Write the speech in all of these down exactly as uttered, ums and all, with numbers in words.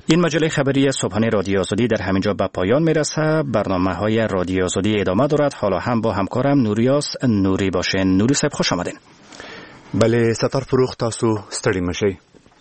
این مجله خبری صبحانه رادیو آزادی در همینجا به پایان میرسه. برنامه های رادیو آزادی ادامه دارد. حالا هم با همکارم نوریاس نوری باشین. نوری صاحب خوش آمدین. بله ستار فروخ تاسو ستړي مشئ.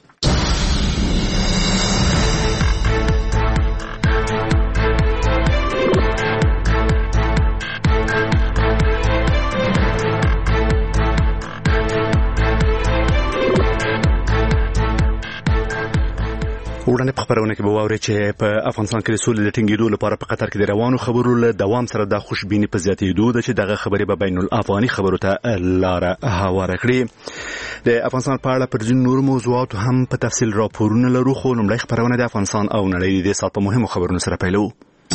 وړاندې په خبرونه کې به واورئ چې په افغانستان کې د سولې د ټینګېدو لپاره په قطر کې د روانو خبرو له دوام سره د خوشبیني په زیاتېدو ده چې دغه خبرې به بین الافغاني خبرو ته لاره هواره کړي. د افغانستان په اړه پر ځینو نورو موضوعاتو هم په تفصیل راپورونه لرو، خو لومړی خبرونه د افغانستان او نړۍ د دې ساعت په مهمو خبرونو سره پیلوو.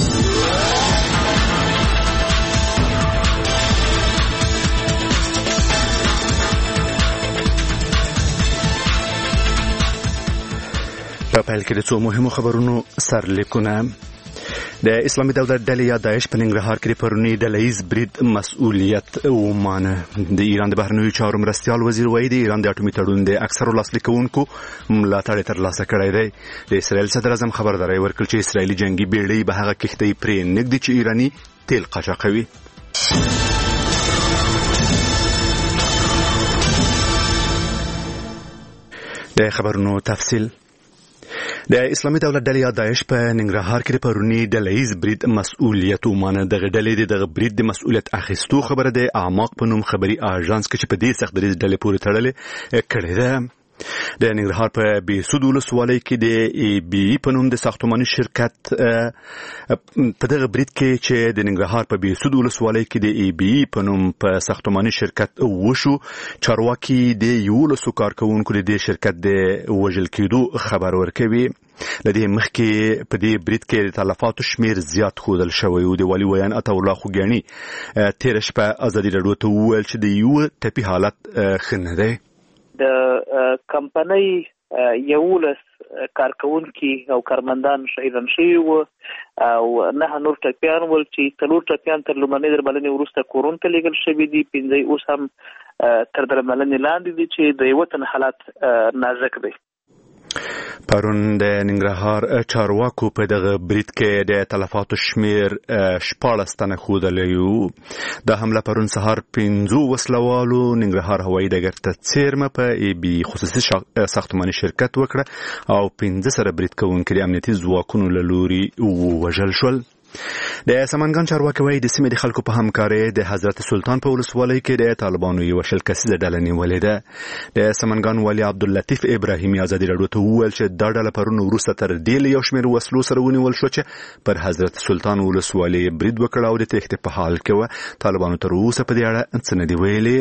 په پیل کې د څو مهمو خبرونو سرلیکونه. د اسلامي دولت ډلې یا داعش په ننګرهار کې د پرونی ډلهییز برید مسؤلیت ومانه. د ایران د بهرنیو چارو مرستیال وزیر وایي د ایران د اټومي تړون د اکثرو لاسلیکونکو ملاتړ ترلاسه کړی دی. د اسرائیل صدر اعظم خبرداری ورکړ چې اسرائیلي جنگي بیړۍ به هغه کښتۍ پرې نږدي چې ایراني تیل قاچاقوي. د خبرونو تفصیل. د اسلامي دولت ډلې یا داعش په ننګرهار کې د پرونی ډلهییز برید مسؤلیت ومانه. دغه ډلې د دغه برید د مسؤلیت اخیستو خبره د اعماق په نوم خبري آژانس کې چې په دې سخت دریځ ډلې پورې تړلې کړې ده. د ننګرهار په بیسود ولسوالۍ کې د ای بی په نوم د ساختماني شرکت په دغه برید کې چې د ننګرهار په بیسود ولسوالۍ کې د ای بی په نوم په ساختماني شرکت وشو، چارواکي د یولسو کارکونکو د دې شرکت د وژل کېدو خبر ورکوي. لدې مخکې په دې برید کې د تلفاتو شمیر زیات ښودل شوی و. د والي ویان عطا الله خوګیاني تېره شپه ازادي راډیو ته وویل چې د یوه ټپي حالت ښه نه دی. د کمپنۍ یولس کارکونکي او کارمندان شهیدان شوي وو او نه نور ټپیان ول چې څلور ټپیان تر لومړنۍ درملنې وروسته کورون ته لیږل شوي دي. پنځه اوس هم تر درملنې لاندې دي چې د یوه تن حالت نازک دی. پرون د ننګرهار چارواکو په دغه برید کې د تلفاتو شمیر شپاړس تنه ښودلی وو. دا حمله پرون سهار پنځو وسلوالو ننګرهار هوایي ډګر ته څیرمه په ای بي خصوصي ساختماني شرکت وکړه او پنځه سره برید کوونکي د امنیتي ځواکونو له لوري ووژل شول. د سمنګان چارواکي وایي د سیمې د خلکو په همکارۍ د حضرت سلطان په ولسوالۍ کې د طالبانو یوه شل کسیزه ډله نیولې ده. د سمنګان والي عبداللطیف ابراهیمي ازادي راډیو ته وویل چې دا ډله پرون وروسته تر دې له یو شمېر وسلو سره ونیول شو چې پر حضرت سلطان ولسوالۍ برید وکړ او د تېښتې په حال کې وه. طالبانو تر اوسه په دې اړه څه نه دي ویلي.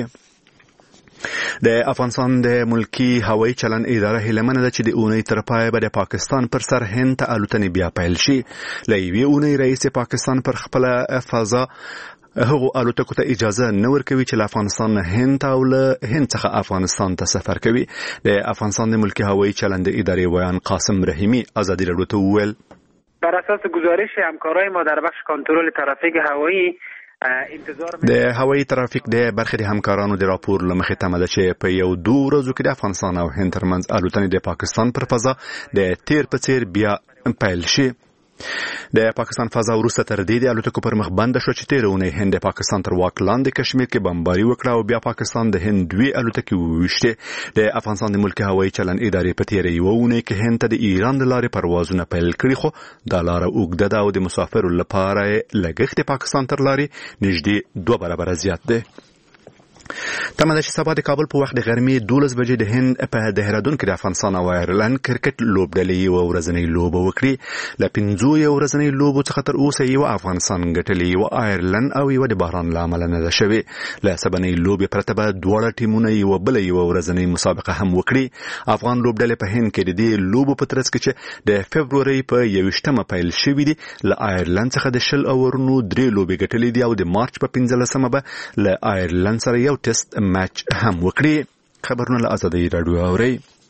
د افغانستان د ملکی هوایي چلن اداره هیله منه ده چې د اونۍ تر پایه به د پاکستان پر سر هند ته الوتنې بیا پیل شي. له یوې اونۍ راهیسې پاکستان پر خپله فضا هغو الوتکو ته اجازه نه ورکوي چې له افغانستان نه هند ته او له هند څخه افغانستان ته سفر کوي. د افغانستان د ملکی هوایي چلن د ادارې ویان قاسم رحیمی ازادي راډیو ته وویل بر اساس گزارش همکارای ما در بخش کنترل ترافیک هوایی د هوایي ترافیک د برخې د همکارانو د راپور له مخې تمه ده چې په یو دو ورځو کې د افغانستان او هند ترمنځ الوتنې د پاکستان پر فضا د تیر په څیر بیا پیل شي. د پاکستان فضا وروسته تر دې د الوتکو پر مخ بنده شو چې تېره اونۍ هند د پاکستان تر واک لاندې کشمیر کې بمباري وکړه او بیا پاکستان د هند دوې الوتکې وویشتې. د افغانستان د ملکي هوایي چلن ادارې په تېره یوه اونۍ کې هند ته د ایران د لارې پروازونه پیل کړي، خو دا لاره اوږده ده او د مسافرو لپاره لګښت د پاکستان تر لارې نږدې دوه برابره زیات دی. تمه ده چې سبا د کابل په وخت د غرمې دولس بجې د هند په دهرادون کې د افغانستان او آیرلند کرکټ لوبډلې یوه ورځنۍ لوبه وکړي. له پنځو یو ورځنۍ لوبو څخه تر اوسه یوه افغانستان ګټلې، یوه آیرلند او یوه د بحران له امله نه ده شوې. له سبنۍ لوبې پرته به دواړه ټیمونه یوه بله یوه ورځنۍ مسابقه هم وکړي. افغان لوبډلې په هند کې د دې لوبو په ترڅ کې چې د فبرورۍ په یویشتمه پیل شوي دي له آیرلند څخه د شل اورونو درې لوبې ګټلې دي او د مارچ په پنځلسمه به له آیرلند سره یو ټیسټ میچ هم وکړي. خبرونه له ازادي راډیو اوري.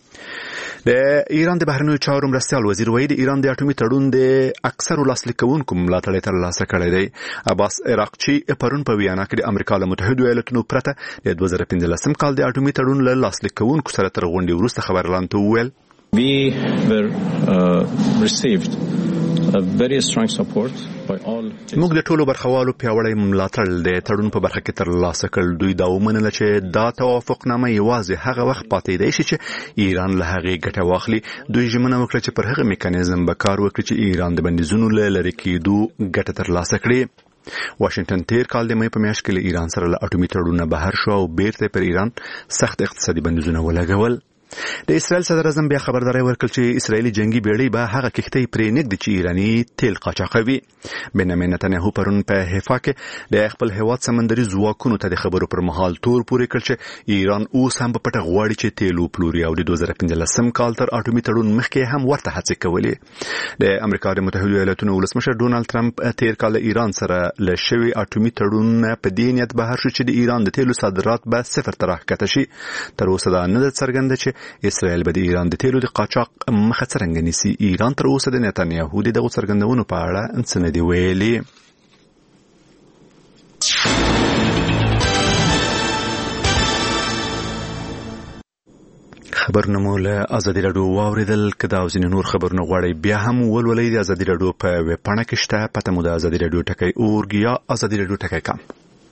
د ایران د بهرنیو چارو مرستیال وزیر وایي د ایران د اټومي تړون د اکثرو لاسلیکونکو ملاتړ یې ترلاسه کړی دی. عباس عراقچي پرون په ویانا کې د امریکا له متحدو ایالتونو پرته د دوه زره پنځلسم کال د اټومي تړون له لاسلیکونکو سره تر غونډې وروسته خبرلاندو وویل We were uh, received a very strong support by all. موږ د ټولو برخوالو پیاوړی ملاتړ د تړون په برخه کې ترلاسه کړ. دوی دا ومنله چې دا توافقنامه یوازې هغه وخت پاتې دی چې ایران له هغې ګټه واخلي. دوی ژمنه وکړه چې پر هغه میکانیزم به کار وکړي چې ایران د بندیزونو له لرې کېدو ګټه ترلاسه کړي. واشنگټن تیر کال د مې په میاشت کې له ایران سره له اټومي تړونه بهر شو او بیرته پر ایران سخت اقتصادي بندیزونه ولګول. د اسرائیل صدر اعظم بیا خبرداري ورکړه چې اسرائیلي جنگي بیړۍ به هغه کښتۍ پرې نږدې چې ایراني تیل قاچاقوي. بنیامین نتنیاهو پرون په حفا کې د خپل هیواد سمندري ځواکونو ته د خبرو پر مهال تور پورې کړ چې ایران اوس هم په پټه غواړي چې تیل وپلوري او د دوه زره پنځلسم کال تر اټومي تړون مخکې هم ورته هڅې کولې. د امریکا د متحده ایالاتونو ولسمشر ډونالد ټرمپ تیر کال ایران سره له شوی اټومي تړون په دې نیت بهر شو چې د ایران د تیلو صادرات به صفر ته راښکته شي. تر اوسه دا نه ده څرګنده چې اسرائیل به د ایران د تیلو د قاچاق مخه څرنګه نیسي. ایران تر اوسه د نتنیاهو د دغو څرګندونو په اړه څه نه دي ویلي. خبرونه مو له ازادي راډیو واوریدل. که دا او ځینې نور خبرونه غواړئ بیا هم ولولئ د ازادي راډیو په ویب پاڼه کې شته. پته مو د ازادي راډیو ټکی اورګ یا ازادي راډیو ټکی کام.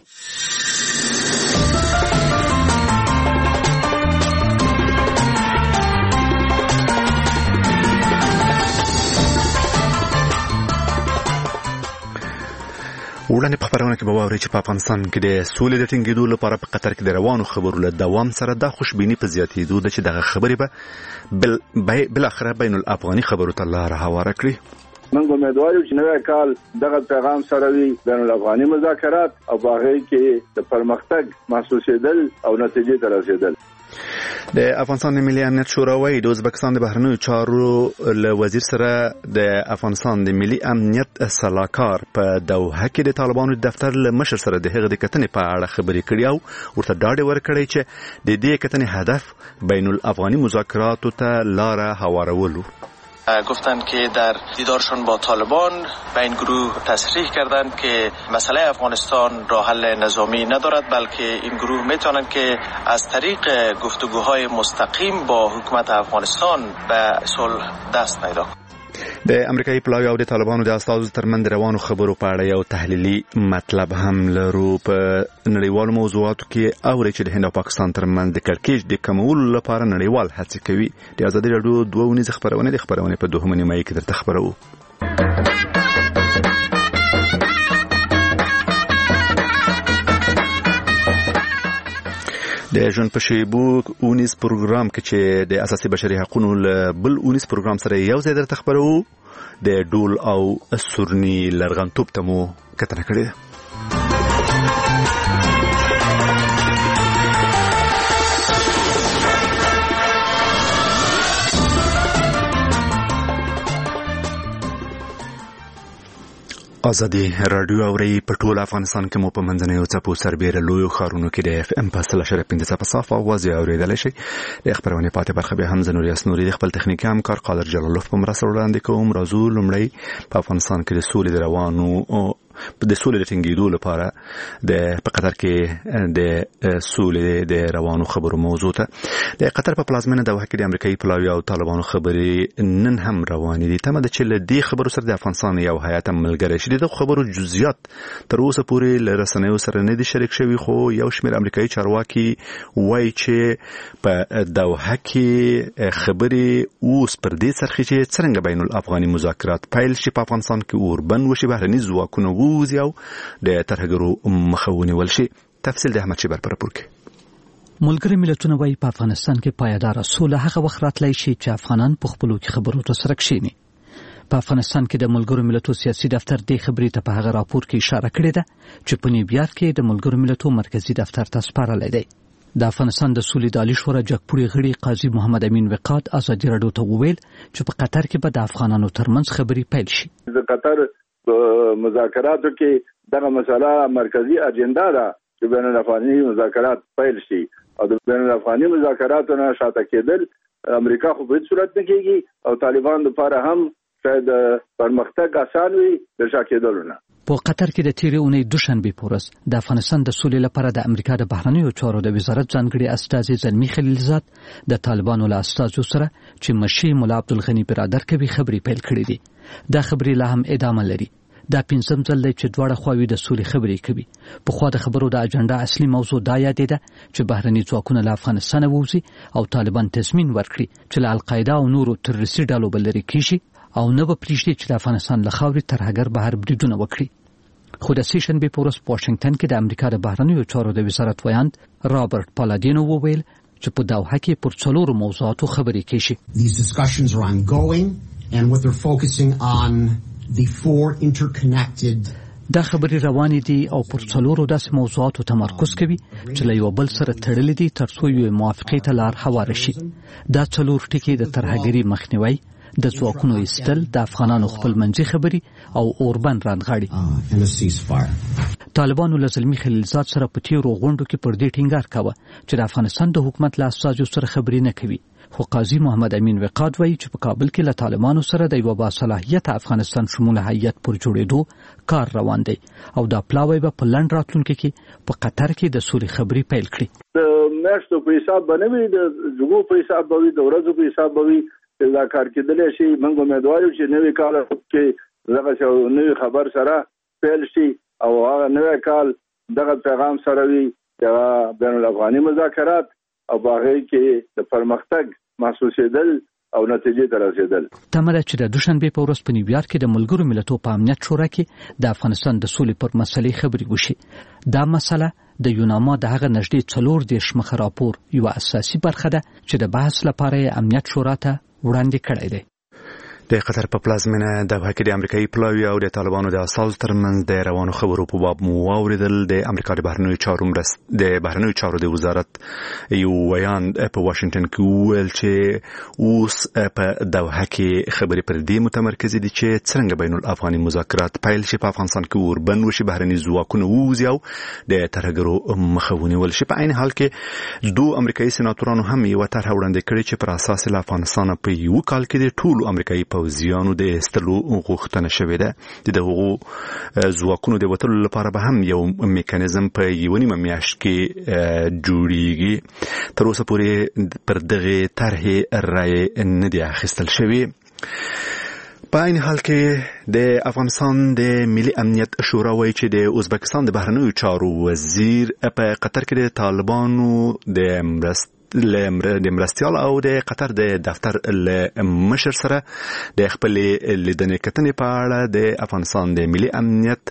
وړاندې په خبرونه کې به واورئ چې په افغانستان کې د سولې د ټینګېدو لپاره په قطر کې د روانو خبرو له دوام سره دا خوشبیني په زیاتېدو ده چې دغه خبرې به بالاخره بین الافغاني خبرو ته لاره هواره کړي. موږ امیدوار یو چې نوی کال دغه پیغام سره وي بین الافغاني مذاکرات او په هغې کې د پرمختګ محسوسېدل او نتیجې ته رسېدل. د افغانستان د ملي امنیت شورا وايي د ازبکستان د بهرنیو چارو له وزیر سره د افغانستان د ملي امنیت سلاکار په دوحه کې د طالبانو دفتر له مشر سره د هغه د کتنې په اړه خبرې کړې او ورته ډاډ ورکړی چې د دې کتنې هدف بین الافغاني مذاکراتو ته لاره هوارولو. گفتند که در دیدارشون با طالبان به این گروه تصریح کردند که مسئله افغانستان راه حل نظامی ندارد، بلکه این گروه میتونند که از طریق گفتگوهای مستقیم با حکومت افغانستان به صلح دست پیدا کنند. د امریکایي پلاوی او د طالبانو د استازو ترمنځ روانو خبرو په اړه یو تحلیلي مطلب هم لرو. په نړیوالو موضوعاتو کې اوري چې د هند او پاکستان ترمنځ د کړکېچ د کمولو لپاره نړیوال هڅې کوي. د ازادي راډیو دوه ونیزه خبرونه د خبرونه په دوهمه نیمایي کې درته خبرو. د ژوند په شیبو اونیز پروګرام کې چې د اساسي بشري حقوقو له بل اونیز پروګرام سره یو ځای درته خبرو. د ډول او سورني لرغنتوب ته مو کتنه کړې. ازادي راډیو اوري په ټول افغانستان کې مو په منځنیو څپو سربېره لویو ښارونو کې د اف ام په سل اشاریه پنځه څپه صاف اواز اورېدلی شئ. د خبرونې پاتې برخه به هم زه نوریاس نوري د خپل تخنیکي همکار قادر جلالوف په مرسته وړاندې کوم. راځو لومړی په افغانستان کې د سولې د روانو د سولې د ټینګېدو لپاره د په قطر کې د سولې د روانو خبرو موضوع ته د قطر په پلازمینه دوحه کې د امریکایي پلاوی او طالبانو خبرې نن هم روانې دي. تمه ده چې له دې خبرو سره د افغانستان یو هیات ملګری شي. د خبرو جزئیات تر اوسه پورې له رسنیو سره نه دي شریک شوي، خو یو شمېر امریکایي چارواکي وایي چې په دوحه کې خبرې اوس پر دې څرخي چې څرنګه بین الافغاني مذاکرات پیل شي، په افغانستان کې اوربند وشي، بهرني ځواکونه ووځي او د ترهګرو مخه ونیول شي. تفصیل د احمد شیبر پر راپور کې. ملګري ملتونه وايي په افغانستان کې پایداره سوله هغه وخت راتلی شي چې افغانان په خپلو کې خبرو ته سره کښیني. په افغانستان کې د ملګرو ملتونو سیاسي دفتر دې خبرې ته په هغه راپور کې اشاره کړې ده چې په نیویارک کې د ملګرو ملتونو مرکزی دفتر ته سپارلی دی. د افغانستان د سولې د عالی شورا جګپوړي غړي قاضي محمد امین وقاد ازادي راډیو ته وویل چې په قطر کې به د افغانانو ترمنځ خبرې پیل شي. د قطر مذاکراتو کې دغه مسله مرکزی اجنډا ده چې بین الافغاني مذاکرات پیل شي او د بین الافغاني مذاکراتو نه شاته کېدل امریکا خو په هیڅ صورت نه کېږي او طالبان لپاره هم شاید پرمختګ آسان وي د شا کېدلو نه. په قطر کې د تیرې اونۍ دوشنبه په ورځ د افغانستان د سولې لپاره د امریکا د بهرنیو چارو د وزارت ځانګړي استازي زلمی خلیلزاد د طالبانو له استازو سره چې مشي مولا عبدالغنی برادر کوي خبرې پیل کړې دي. دا خبرې لا هم ادامه لري. دا پنځم ځل دی چې دواړه خواوې د سولې خبرې کوي. په خوا د خبرو د اجنډا اصلي موضوع دا یادېده چې بهرني ځواکونه له افغانستان ووځي او طالبان تضمین ورکړي چې له القاعده او نورو تروریستي ډلو به لرې کیږي او نه به پرېږدي چې د افغانستان له خاورې ترهګر بهر بریدونه وکړي. خو د سې شنبې په ورځ په واشنګټن کې د امریکا د بهرنیو چارو د وزارت ویاند رابرټ پالادینو وویل چې په دوحه کې پر څلورو موضوعاتو خبرې کیږي. These discussions are ongoing and what they're focusing on the four interconnected دا خبرې روانې دي او پر څلورو داسې موضوعاتو تمرکز کوي چې له یو بل سره تړلې دي تر څو یو موافقې ته لار هواره شي. دا څلور ټکي د ترهګرۍ مخنیوي، د ځواکونو ایستل، د افغانانو خپلمنځي خبرې او اوربند رانغاړي. طالبانو له زلمی خلیلزاد سره په تیرو غونډو کې پر دې ټینګار کاوه چې د افغانستان د حکومت له استازو سره خبرې نه کوي. خو قاضي محمد امین وقاد وایي چې په کابل کې له طالبانو سره د یو باصلاحیت افغانستان شموله هیئت پر جوړېدو کار روان دی او دا پلاوی به په لنډ راتلونکي کې په قطر کې د سولې خبرې پیل کړي. د میاشتو په حساب باندې وي، د جګو په حساب باندې، د ورځو په حساب باندې دا کار کېدلی شي. موږ امیدوار یو چې نوی کال کې دغه نوی خبر سره پیل شي او هغه نوی کال دغه پیغام سره وي د بین الافغاني مذاکرات او باغې کې د پرمختګ محسوسېدل او نتیجې ته رسېدل. تمه ده چې د دوشنبې په ورځ په نیویارک کې د ملګرو ملتونو په امنیت شورا کې د افغانستان د سولې پر مسلې خبرې وشي. دا مسله د یوناما د هغه نږدې څلور دېرش مخه راپور یو اساسي برخه ده چې د بحث لپاره امنیت شورا ته وړاندې کړی دی. د قطر په پلازمینه دوحه کې د امریکایي پلاوي او د طالبانو د اساس ترمنځ د روانو خبرو په باب مو واوریدل. د امریکا د بهرنیو چارو مرست د بهرنیو چارو د وزارت یو ویان په واشنگټن کې ویل چې اوس په دوحه کې خبرې پر دې متمرکز دي چې څنګه بین الافغاني مذاکرات پیل شي، په افغانستان کې اوربند وشي، بهرني ځواکونه ووځي او د ترهګرو مخه ونیول شي. په عین حال کې دوه امریکایي سناتورانو هم یو طرح وړاندې کړې چې پر اساس له افغانستان په یو کال کې د ټولو امریکایي پوځیانو د استلو غوښتنه شوې ده. د دغو ځواکونو د وټلو لپاره به هم یو میکانیزم په یو نیمه میاشت کې جوړیږي. تر اوسه پورې پر دغه طرح رایې نه دی اخیستل شوې. په عین حال کې د افغانستان د ملي امنیت شورا وایي چې د ازبکستان د بهرنیو چارو وزیر په قطر کې د طالبانو د مرست د مرستیال او د قطر د دفتر له مشر سره د خپل لیدنې کتنې په اړه د افغانستان د ملي امنیت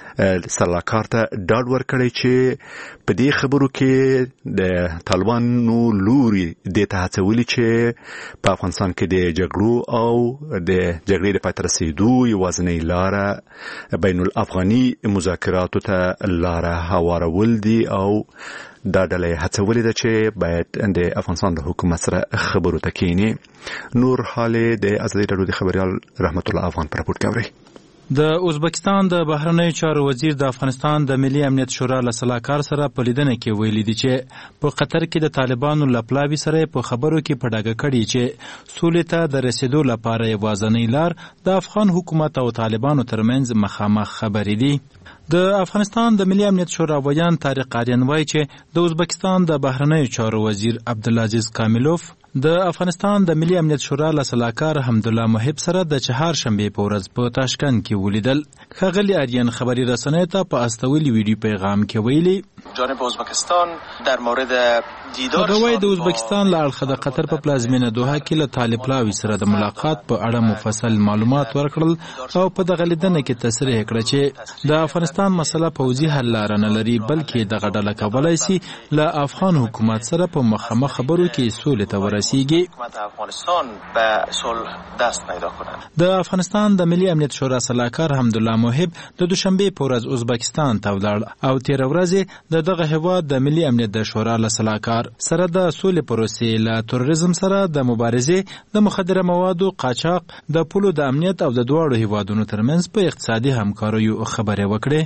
سلاکار ته ډاډ ورکړی چې په دې خبرو کې د طالبانو لوري د هڅولي چې په افغانستان کې د جګړو او د جګړې د پای ته رسېدو یوازینۍ لاره بین الافغاني مذاکراتو ته لاره هوارول دي او دا ډله هڅولې ده چې باید د افغانستان د حکومت سره خبرو ته کینی. نور حاله د ازادي راډیو د خبريال رحمت الله افغان پر راپور کوي. د ازبکستان د بهرنیو چارو وزیر د افغانستان د ملي امنیت شورا له سلاکار سره په لیدنه کې ویلي دي چې په قطر کې د طالبانو له پلاوي سره په خبرو کې په ډاګه کړي چې سولې ته د رسیدو لپاره یوازینۍ لار د افغان حکومت او طالبانو ترمنځ مخامخ خبرې دي. د افغانستان د ملي امنیت شورا ویان طارق آریان وایي چې د ازبکستان د بهرنیو چارو وزیر عبدالعزیز کاملوف د افغانستان د ملي امنیت شورا له سلاکار حمدالله محب سره د چهارشنبې په ورځ په تاشکند کې ولیدل. ښاغلي آریان خبري رسنیو ته په استولي ویډیو پیغام کې ویلي جانب ازبکستان در مورد دیدار هغه د ازبکستان له اړخه د قطر په پلازمینه دوحه کې له طالب پلاوي سره د ملاقات په اړه مفصل معلومات ورکړل او په دغه لیدنه کې تصریح کړه چې د افغانستان مسله پوځي حل لاره نه لري بلکې دغه ډله کولای شي له افغان حکومت سره په مخامخ خبرو کې سولې ته ورسیږي. افغانستان به صلح دست پیدا کند. د افغانستان د ملي امنیت شورا سلاکار حمدالله محب د دوشنبه په ورځ ازبکستان ته ولاړ او تیر ورځ د دغه هیواد د ملي امنیت د شورا له سلاکار سره د سولې پروسې له تروریزم سره د مبارزې د مخدره موادو قاچاق د پولو د امنیت او د دواړو هیوادونو ترمنځ په اقتصادي همکاریو خبرې وکړې.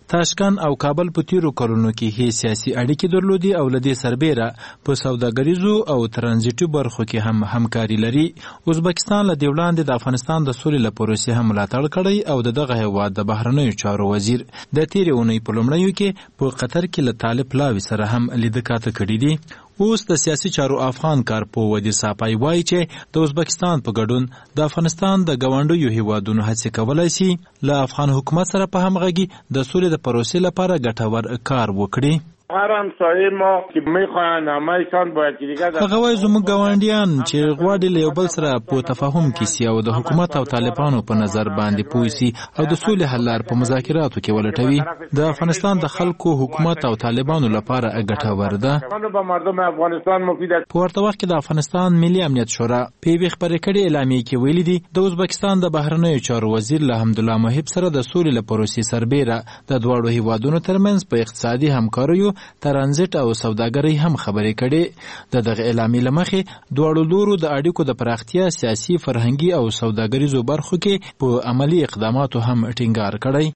تاشکند او کابل په تیرو کلونو کې هي سیاسي اړیکې درلودي او لدې سربېره په سوداګریزو او ترانزیټي برخو کې هم همکاري لري. ازبکستان له دې وړاندې د افغانستان د سولې له پروسې هم ملاتړ کړی او د دغه هېواد د بهرنیو چارو وزیر د تېرې اونۍ په لومړیو کې په قطر کې له طالب لاوي سره هم لیده کاته کړي دي. اوس د سیاسي چارو افغان کارپوه ودي صافی وایي چې د ازبکستان په ګډون د افغانستان د ګاونډیو هیوادونو هڅې کولی شي له افغان حکومت سره په همغږي د سولې د پروسې لپاره ګټور کار وکړي. هر همسایه ما که میخواهند همه‌شان باید که دیگه هغه وایي زموږ ګاونډیان چې غواړي له یو بل سره په تفاهم کې سي او د حکومت او طالبانو په نظر باندې پوه سي او د سولې حل لار په مذاکراتو کې ولټوي. د افغانستان د خلکو حکومت او طالبانو لپاره ګټور ده. په ورته وخت کې د افغانستان ملي امنیت شورا په یوې خپرې کړې اعلامیې کې ویلي دي د ازبکستان د بهرنیو چارو وزیر له حمدالله محب سره د سولې له پروسې سربېره د دواړو هیوادونو ترمنځ په اقتصادي همکاریو ترانزیت او سوداګرۍ هم خبرې کړي. د دغه اعلامیې له مخې دواړو لورو د اړیکو د پراختیا سیاسي فرهنګي او سوداګریزو برخو کې په عملی اقداماتو هم ټینګار کړی.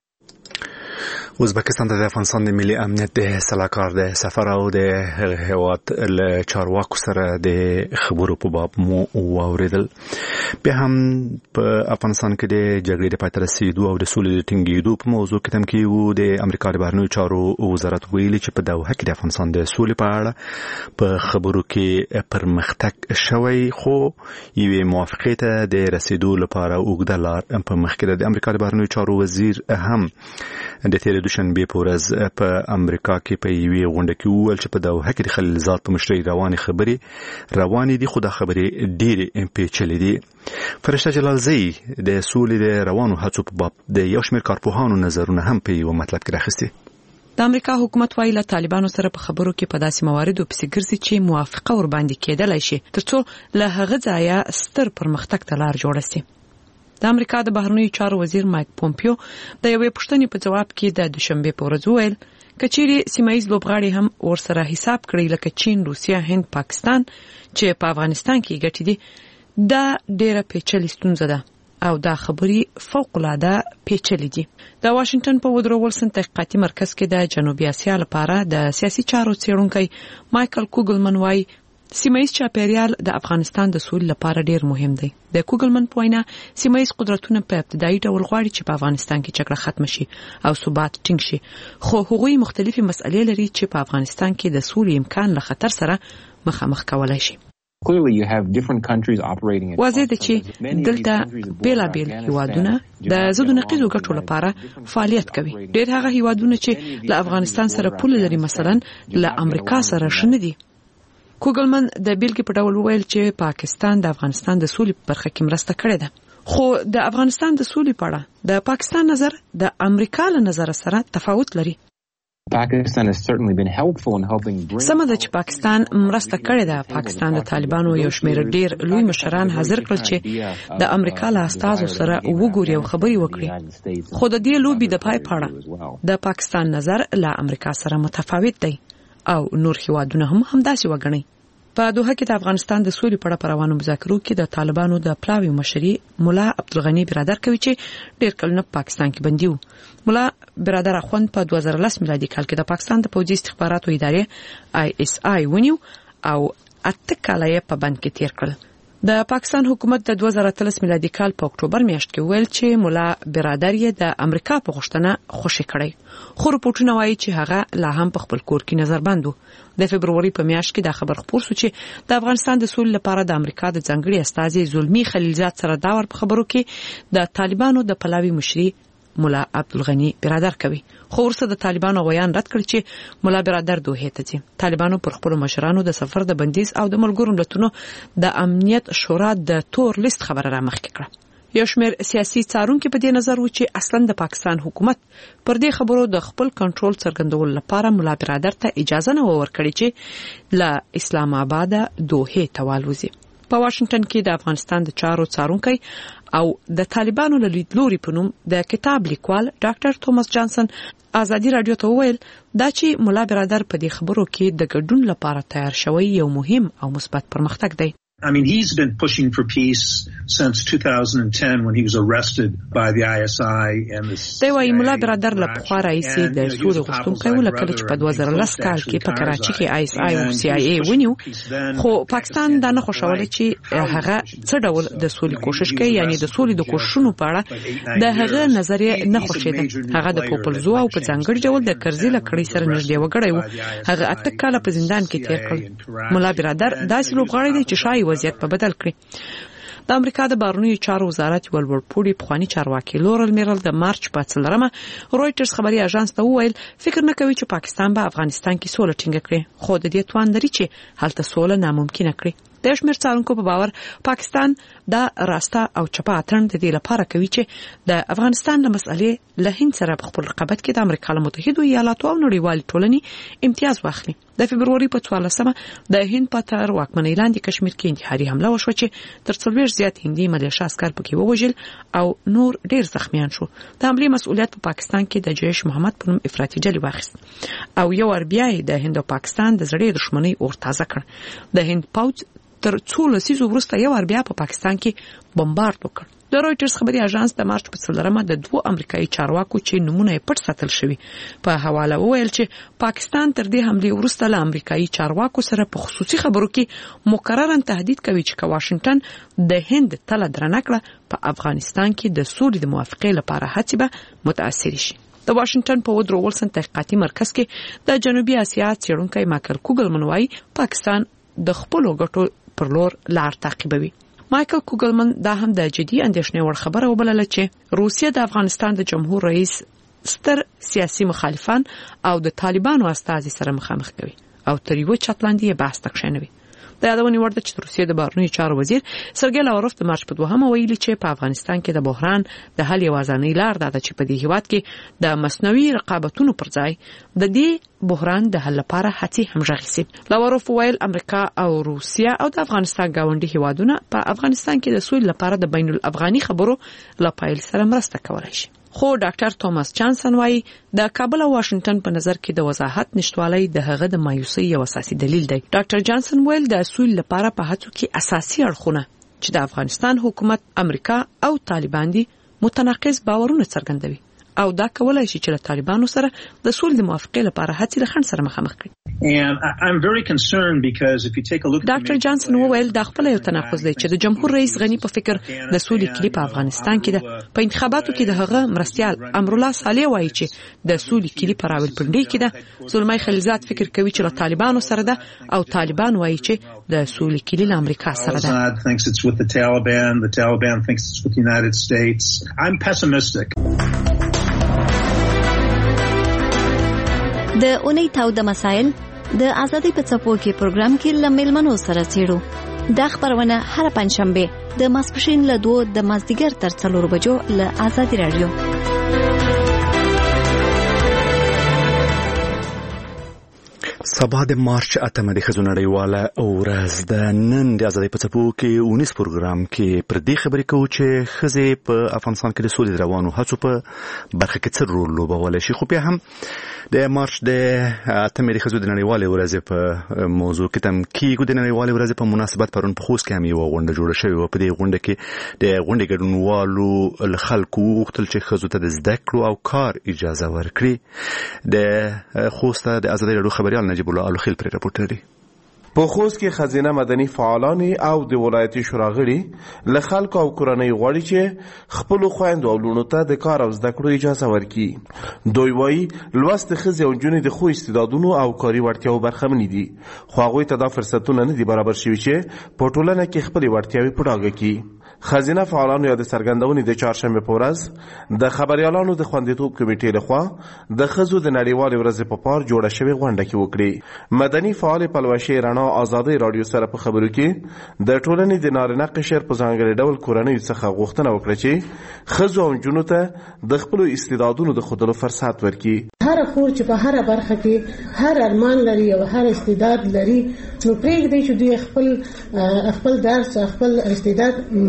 ازبکستان د افغانستان د ملي امنیت د سلاکار د سفر او د هیواد له چارواکو سره د خبرو په باب مو واوریدل. بیا هم په افغانستان کې د جګړې د پای ته رسیدو او د سولې د ټینګېدو په موضوع کې تم کېږو. د امریکا د بهرنیو چارو وزارت ویلي چې په دوحه کې د افغانستان د سولې په اړه په خبرو کې پرمختګ شوی خو یوې موافقې ته د رسیدو لپاره اوږده لار په مخ کې ده. د امریکا د بهرنیو چارو وزیر هم د تېرې دوشنبې په ورځ په امریکا کې په یوې غونډه کې وویل چې په دوحه کې د خلیلزاد په مشرۍ روانې خبرې روانې دي خو دا خبرې ډېرې پیچلې دي. فرشته جلالزی د سولې د روانو هڅو په باب د یو شمېر کارپوهانو نظرونه هم په یوه مطلب کې راخیستي. د امریکا حکومت وايي له طالبانو سره په خبرو کې په داسې مواردو پسې ګرځي چې موافقه ورباندې کېدلی شي ترڅو له هغه ځایه ستر پرمختګ ته لار جوړه شي. د امریکا د بهرنیو چارو وزیر مایک پومپیو د یوې پوښتنې په جواب کې د دوشنبې په ورځ وویل که چیرې سیمایي لوبغاړي هم ورسره حساب کړي لکه چین، روسیه، هند، پاکستان چې په افغانستان کې ګټې دي دا ډېره پیچلې ستونزه ده او دا خبرې فوق العاده پیچلې دي. د واشنگټن په وودرو ولسن تحقیقاتي مرکز کې د جنوبي اسیا لپاره د سیاسي چارو څېړونکی مایکل کوګلمن وايي سیمایي چاپیریال د افغانستان د سولې لپاره ډیر مهم دی. د کوګلمن په وینا سیمایي قدرتونه په ابتدایي ډول غواړي چې په افغانستان کې جګړه ختم شي او ثبات ټینګ شي خو هغوی مختلفي مسئلې لري چې په افغانستان کې د سولې امکان له خطر سره مخامخ کولای شي. واضح ده چې دلته بیلابیل هیوادونه د ضد نقیضو ګټو لپاره فعالیت کوي. ډیر هغه هیوادونه چې له افغانستان سره پوله لري مثلا له امریکا سره شنه دي. کوګلمن د بیلګې په ډول وویل چې پاکستان د افغانستان د سولې په برخه کې مرسته کړې ده خو د افغانستان د سولې په اړه د پاکستان نظر د امریکا له نظر سره تفاوت لري. Pakistan has certainly been helpful in helping bring سمه ده چې پاکستان مرسته کړې ده. پاکستان د طالبانو یو شمېر ډیر لوی مشران حاضر کړل چې د امریکا له استازو سره وګوري او خبري وکړي خو د دې لوبي د پای پاړه د پاکستان نظر له امریکا سره متفاوت دی او نور هیوادونه هم همداسې وګڼي. په دوحه کې د افغانستان د سولې په اړه روانو مذاکرو کې د طالبانو د پلاوي مشري مولا عبدالغني برادر کوي چې ډیر کلونه په پاکستان کې بندي و. مولا برادر اخوند په دوه زره لس میلادي کال کې د پاکستان د پوځي استخباراتو ادارې آی اس آی ونیو او اته کاله یې په بند کې تیر کړل. د پاکستان حکومت د دوه زره اتلس میلادي کال په اکتوبر میاشت کې ویل چې مولا برادر یې د امریکا په غوښتنه خوشي کړی خو رپورټونه وایي چې هغه لا هم په خپل کور کې نظربند و. د February په میاشت کې دا خبر خپور شو چې د افغانستان د سولې لپاره د امریکا د ځانګړي استازي زلمی خلیلزاد سره دا ور په خبرو کې د طالبانو د پلاوي مشري مولا عبدالغني برادر کوي خو ورسره د طالبانو ویان رد کړ چې مولا برادر دوه ته ځي. طالبانو پر خپل مشرانو د سفر د بندیز او د ملګرو ملتونو د امنیت شورا د تور لیست خبره را مخکې کړه. یو شمېر سیاسي څارونکو په دې نظر و چې اصلا د پاکستان حکومت پر دې خبرو د خپل کنټرول څرګندولو لپاره مولا برادر ته اجازه نه ورکړي چې له اسلام آباد دوحه ته والوزي. په واشنگټن کې د افغانستان د چارو څارونکي او د طالبانو له لیدلوري په نوم د کتاب لیکوال ډاکټر توماس جانسن ازادي رادیو ته وویل دا چې مولا برادر په دې خبرو کې د ګډون لپاره تیار شوی یو مهم او مثبت پرمختګ دی. I mean, he's been pushing for peace since two thousand ten when he was arrested by the I S I and the دی وايي ملا برادر له پخوا راهیسې د سولې غوښتونکی و، لکه چې په دوه زره لس کال کې په کراچي کې آی اس آی او سی آی ای ونیو، خو پاکستان دا نه خوښوله چې هغه څه ډول د سولې کوشش کوي، یعنی د سولې د کوششونو په اړه د هغه نظریه نه خوښېده. هغه د پوپلزو او په ځانګړي ډول د کرزي له کړۍ سره نږدې وګړی و. هغه اته کاله په زندان کې تیر کړل. ملا برادر داسې لوبغاړی دی چې شایي وضعیت په بدل کړي. د امریکا د بهرنیو چارو وزارت یو لوړپوړي پخواني چارواکي لورل میرل د مارچ په څلورمه رويټرز خبري اژانس ته وویل فکر نه کوي چې پاکستان به افغانستان کې سوله ټینګه کړي، خو د دې توان لري چې هلته سوله ناممکنه کړي. د شمیر څارونکو په باور پاکستان دا راسته او چپه اترن د دې لپاره کوي چې د افغانستان له مسئلې له هند سره په خپل رقابت کې د امریکا له متحدو ایالاتو او نړیوال ټولنې امتیاز واخلي. د فبروري په څوارلسمه د هند په تر واکمنۍ لاندې کشمیر کې انتحاري حمله وشوه چې تر څلوېښت زیات هندي ملیشه عسکر پکې ووژل او نور ډیر زخمیان شو. د حملې مسؤلیت په پاکستان کې د جیش محمد په نوم افراطي ډلې واخیست او یو ور بیا د هند او پاکستان د زړې دښمنۍ اور تازه کړ. د هند پوځ تر څو لسیزو وروسته یو ور بیا په پاکستان کې بمبارد وکړ. د رويټرز خبري اژانس د مارچ په څلورمه د دوه امریکایي چارواکو چې نمونه یې پټ ساتل شوی په حواله وویل چې پاکستان تر دې حملې وروسته له امریکایي چارواکو سره په خصوصي خبرو کې مکررن تهدید کوي چې واشنگټن د هند تله درنه کړه په افغانستان کې د سولې د موافقې لپاره هڅې به متاثر شي. د واشنگټن په وودرو ولسن تحقیقاتي مرکز کې د جنوبي اسیا څېړونکی مایکل کوګلمن وايي پاکستان د خپل ګټو پر لور لار تعقیبوي. مایکل کوګلمن دا هم د جدي اندېښنې وړ خبره وبلله چې روسیه د افغانستان د جمهور رئیس ستر سیاسي مخالفان او د طالبانو استازي سره مخامخ کوي او تر یو چتلاندې بحث تکښینوي. د یادونې وړ ده چې روسیې د بهرنیو چارو وزیر سرګی لاوروف د مارچ په دوهمه ویلي چې په افغانستان کې د بحران د حل یوازینۍ لار ده چې په دې هیواد کې د مصنوعي رقابتونو پر ځای د دې بحران د حل لپاره هڅې همغږې شي. لاوروف ویل امریکا او روسیه او د افغانستان گاونډي هیوادونه په افغانستان کې د سولې لپاره د بین الافغاني خبرو لپاره سره مرسته کولای شي. خو ډاکټر توماس جانسن وايي د کابل او واشنگټن په نظر کې د وضاحت نشټوالۍ د هغه د مایوسۍ یو اساسي دلیل دی. ډاکټر جانسن ویل د سولې لپاره په هڅو کې اساسي اړخونه چې د افغانستان حکومت، امریکا او طالبان دي متناقض باورونه څرګندوي او دا کولای شي چې له طالبانو سره د سولې د موافقې لپاره هڅې له خنډ سره مخامخ کړي. And I'm very concerned because if you take a look at ډاکټر جانسن وویل دا خپل یو تناقض دی چې د جمهور رئیس غنی په فکر د سولې کلی په افغانستان کې ده. په انتخاباتو کې د هغه مرستيال امرالله صالح وایي چې د سولې کلی په راولپنډي کې ده. زلمای خلیلزاد فکر کوي چې له طالبانو سره ده او طالبان وایي چې د سولې کلی له امریکا سره ده. Assad thinks it's with the Taliban, the Taliban thinks it's with the United States. I'm pessimistic. د اونۍ تاوده مسائل د ازادي په څپو کې پروګرام کې لملمنو سره چیرو. دا خبرونه هر پنځشنبه د ماسپښین له دوه د مازدیګر تر څلور بجو له ازادي رادیو. سبا د مارچ اتمه د ښځو نړیواله ورځ ده. نن د ازادۍ په څپو کې اونیز پروګرام کې پر دې خبرې کوو چې ښځې په افغانستان کې د سولې روانو هڅو په برخه کې څه رول لوبولی شي. خو بیا هم د مارچ د اتمې د ښځو د نړیوالې ورځې په موضوع کې تم کېږو. د نړیوالې ورځې په مناسبت پرون په خوست کې هم یوه غونډه جوړه شوې وه. په دې غونډه کې د غونډې ګډونوالو له خلکو وغوښتل چې ښځو ته د زده کړو او کار اجازه ورکړي. د خوست د ازادۍ راډیو خبریال نجیب الله الخیل پر راپورټ لري. په خوست کې خزینه مدني فعالان او د ولایتي شورا غړي له خلکو او کورنۍ غواړي چې خپل خويندو او لونو ته د کار او زده کړو اجازه ورکړي. دوی وایي لوست ښځې او نجونې د خو استعدادونو او کاري وړتیاو برخمن دي، خو هغوی ته دا فرصتونه نه دي برابر شوي چې په ټولنه کې خپلې وړتیاوې په ډاګه کړي. خزینه فعالانو یا د څرګندونې د چهارشنبه په ورځ د خبريالانو د خوندیتوب کمیټې لخوا د ښځو د نړیوالې ورځې په پار جوړه شوې غونډه کې وکړي. مدني فعال پلوشې رڼا ازادۍ رادیو سره په خبرو کې د ټولنې د نارینه قشر په ځانګړي ډول کورنۍ څخه غوښتنه وکړه چې ښځو او نجونو ته د خپلو استعدادونو د ښودلو فرصت ورکړي. هر خور چې په هر برخه کې هر ارمان لري او هر استعداد لري، نو پرېږدي چې دوی خپل خپل درس خپل استعداد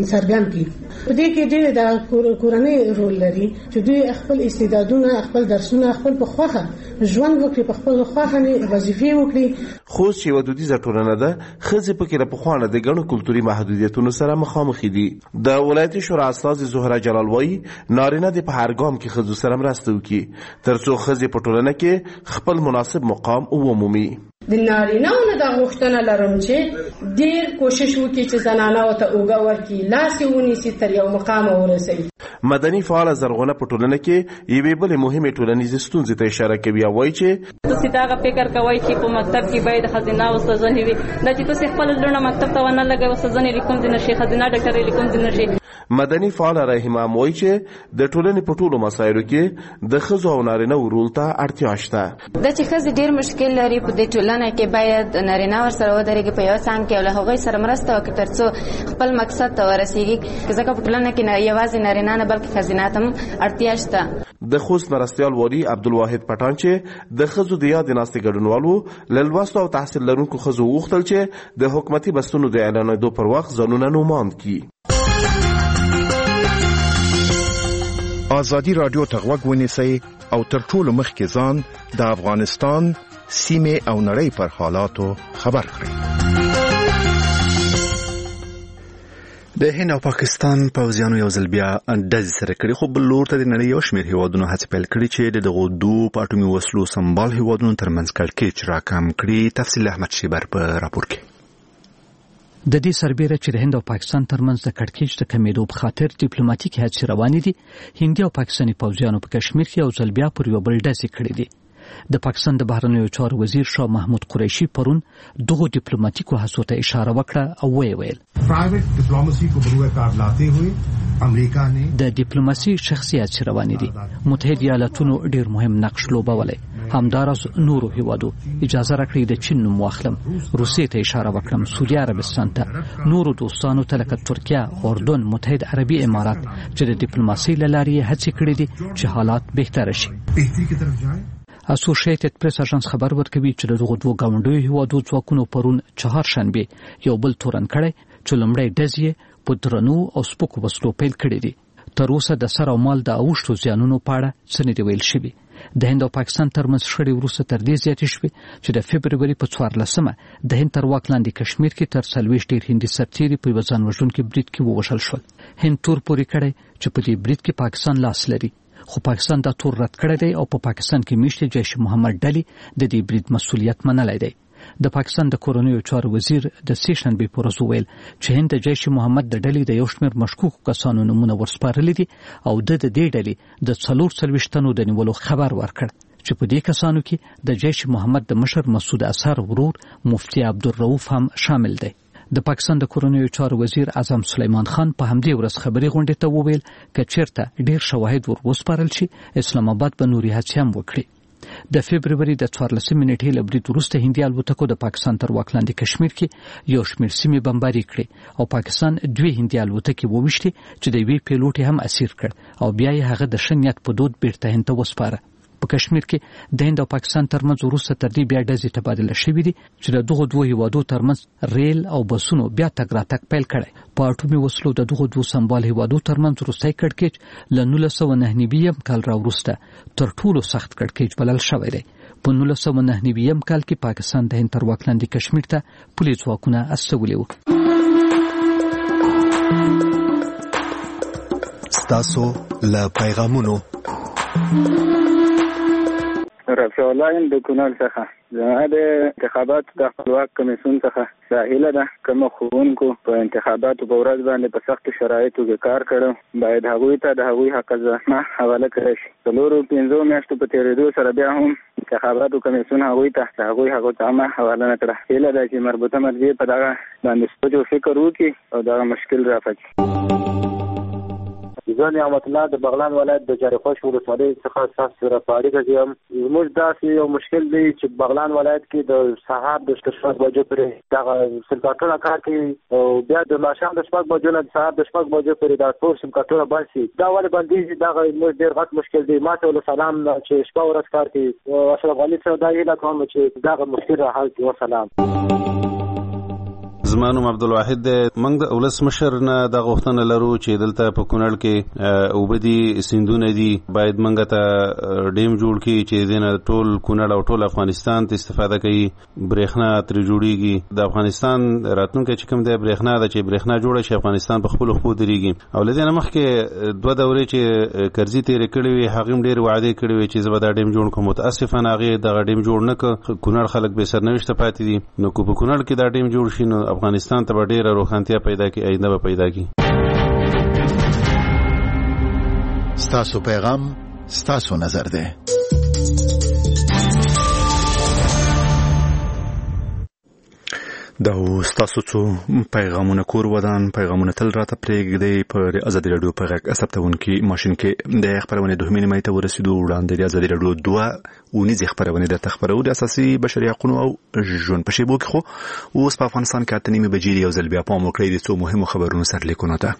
څرګند کړي. په دې کې ډېر د کورنۍ رول لري چې دوی خپل استعدادونه، خپل درسونه، خپل په خوخه ژوند وکړي، په خپل خوخه وظیفې وکړي. خوست چې یوه دودیزه ټولنه ده، ښځې پکې له پخوانه د ګڼو کلتوري محدودیتونو سره مخامخ دي. د ولایتي شورا استازي زهره جلال وایي نارینه دې په هر ګام کې ښځو سره مرسته وکړي تر څو ښځې په ټولنه کې خپل مناسب مقام ومومي. د نارینه‌ونو د غوښتنه لرم چې ډېر کوشش وکړي چې زنانه ته اوږه ورکړي، لاس یې ونیسي، تر یو مقام ورسوي. مدني فعاله زرغونه په ټولنه کې یوې بلې مهمې ټولنیزې ستونزې ته اشاره کوي او وایي چې تاسې دا فکر کوئ چې په مکتب کې باید ښځینه استادانې وي، دا چې تاسې خپل لوڼه مکتب ته ونه لګوئ، استادانې لیکون دې نه شي، ښځینه ډاکټرې لیکون دې نه شي. مدني فعاله رحیمه وایي چې د ټولنې په ټولو مسایلو کې د ښځو او نارینه‌و رول ته اړتیا شته. دا چې ښځې ډېر مشکل لري په دې ټولنه کې، باید نارینه ورسره ودرېږي په یوه څنګ کې او له هغوی سره مرسته وکړي تر څو خپل مقصد ته ورسېږي، ځکه په ټولنه کې یوازې نارینه نه بلکې ښځینه ته هم اړتیا شته. د خوست مرستیال والي عبدالواحد پټان چې د ښځو د یادې ناستې ګډونوالو له لوستو او تحصیل لرونکو ښځو وغوښتل چې د حکومتي بستونو د اعلانېدو پر وخت ځانونه نوماند کړي. ازادي راډیو ته غوږ ونیسئ او تر ټولو مخکې ځان د افغانستان سیمې او نړۍ پر حالاتو خبر کړئ. د هند او پاکستان پوځیانو یو ځل بیا ډزې سره کړي، خو بل لور ته د نړۍ یو شمېر هیوادونو هڅې پیل کړي چې د دغو دوو په اټومي وسلو سمبال هیوادونو ترمنځ کړکېچ راکم کړي. تفصیل احمد شیبر په راپور کې. د دې سربېره چې د هند او پاکستان ترمنځ د کړکېچ د کمیدو په خاطر ډیپلوماټیکي هڅې روانې دي، هندي او پاکستاني پوځیانو په کشمیر کې یو ځل بیا پر یو بل ډزې کړې دي. د پاکستان د بهرنیو چارو وزیر شاه محمود قریشي پرون دغو ډیپلوماټیکو هڅو ته اشاره وکړه او ویې ویل private diplomacy को बरूए कार लाते हुए امریکا نه د ډیپلوماسي شخصیت روانې دي. متحده ایالاتونو ډیر مهم نقش لوبولی، همدارس نورو هیوادو اجازه راکړي د چین نوم واخلم، روسیې ته اشاره وکړم، سعودي عربستان ته، نورو دوستانو ته لکه ترکیه، اردن، متحده عربي امارات چې د ډیپلوماسي له لارې هڅې کړې دي چې حالات بهتر شي. اسوسییټډ پریس اژانس خبر ورکوي چې دغه دوه ګاونډیو هیوادو ځواکونو پرون چهارشنبه یو بل تورن کړی چې لومړی ډزې په درنو او سپکو وسلو پیل کړی دي. تر اوسه د سر او مال د اوښتو زیانونو په اړه څه نه دی ویل شوي. د هند او پاکستان ترمنځ شخړې وروسته تر دې زیاتې شوې چې د فبروري په څوارلسمه د هند تر واک لاندې کشمیر کې تر څلوېښت ډېر هندي سرتیري په یوه ځان وژونکي برید کې ووژل شول. هند تور پورې کړی چې په دې برید کې پاکستان لاس لري، خو پاکستان دا تور رد کړی دی او په پا پاکستان کې میشته جیش محمد ډلې د دې برید مسؤلیت منلی دی. د پاکستان د کورنیو چارو وزیر د سې شنبې په ورځ وویل چې هند د جیش محمد د ډلې د یو شمېر مشکوکو کسانو نومونه ورسپارلي دي او د دې ډلې د څلور څلوېښت تنو د نیولو خبر ورکړ چې په دې کسانو کې د جیش محمد د مشر مسعود اظهر ورور مفتي عبدالرؤف هم شامل دی. د پاکستان د کورنیو چارو وزیر اعظم سلیمان خان په همدې ورځ خبري غونډې ته وویل چې چیرته ډیر شواهد ور وسپارل شي اسلام آباد به نوري هڅې هم وکړي. د فبروري د څوارلسمې نیټې له برید وروسته هندي الوتکو د پاکستان تر واک لاندې کشمیر کې یو شمېر سیمې بمباري کړې او پاکستان دوه هندي الوتکې وویشتې چې د یوې پیلوټ هم اسیر کړ او بیا یې هغه د شنیت په دود بیرته هند ته وسپاره. په کشمیر کې د هند او پاکستان ترمنځ وروسته تر دې بیا ډزې تبادله شوې دي چې د دغو دوه هیوادو ترمنځ ریل او بسونو بیا تګ راتګ پیل کړی. په اټومي وسلو د دغو دوه سمبال هیوادو ترمنځ وروستی کړکېچ له نولس سوه نهه نوي کال راوروسته تر ټولو سخت کړکېچ بلل شوی دی. په نولس سوه نهه نوي کال کې پاکستان د هند تر واک لاندې کشمیر ته پولي ځواکونه استولي وو. ستاسو له پیغامونو رفیع الله د کونړ څخه زما د انتخاباتو د خپلواک کمیسیون څخه ساحله ده کوم ښوونکو په انتخاباتو په ورځ باندې په سختو شرایطو کې کار کړو باید هغوی ته د هغوی حق ځانه حواله کړی شي. څلورو پنځو میاشتو په تېرېدو سره بیا هم انتخاباتو کمیسیون هغوی ته د هغوی حقو ځانه حواله نه کړه. هیله ده چې مربوطه مرجع په دغه باندې سوچ او فکر وکړي او دغه مشکل رافقي. زه نعمت الله د بغلان ولایت د جارخوش ولسوالۍ څخه تاسو سره په اړیکه کې یم. زموږ داسې یو مشکل دی چې بغلان ولایت کې د سهار د شپږ بجو پورې دغه سیم کارتونه کار کوي او بیا د ماښام د شپږ بجو نه د سهار د شپږ بجو پورې دا ټول سیم کارتونه بند شي. دا ولې بندېږي؟ دغه زموږ ډېر غټ مشکل دی. ما ته وسلام چې شپه ورځ کار کوي اشرف غني صاحب دا هیله کوم چې دغه مشکل را حل کړي. وسلام. زمانوم عبدالواحد د منګ د ولس مشر نه د غوښتنه لرو چې دلته په کونړ کې اوبدي سیندونه دي باید منګ ته ډیم جوړ کړي چې دینه ټول کونړ او ټول افغانستان ته استفاده کوي برېښنا تر جوړیږي د افغانستان راتلونکي چې کوم د برېښنا د چې برېښنا جوړه شي افغانستان په خپل خو دريږي او لدې نه مخکې دوه دورې چې کرزي تیر کړي وي هغه ډېر وعده کړي وي چې زبر د ډیم جوړ کوم متاسفانه هغه د ډیم جوړ نه ک کونړ خلک به سرنوشت پاتې دي نو کو په کونړ کې د ډیم جوړ شي نو افغانستان ته ډېر روښانتیا پیدا کی آینده به پیدا کی. ستاسو پیغام ستاسو نظر ده. دا ستاسو څو پیغامونه کور ودان پیغامونه تل راته پرېږدي په ازادي رادیو په غږ ثبتونکي ماشين کې د خبرونه دوه مینه مې ته ورسېدو وړاندې د ازادي رادیو دوه ونیز خبرونه د تخبرو د اساسي بشري حقوقو او ژوند په شیبو کې خو اوس په افغانستان کې اتنې مې بجې یو ځل بیا په مو کړی د څو مهمو خبرونو سره لیکونه ده.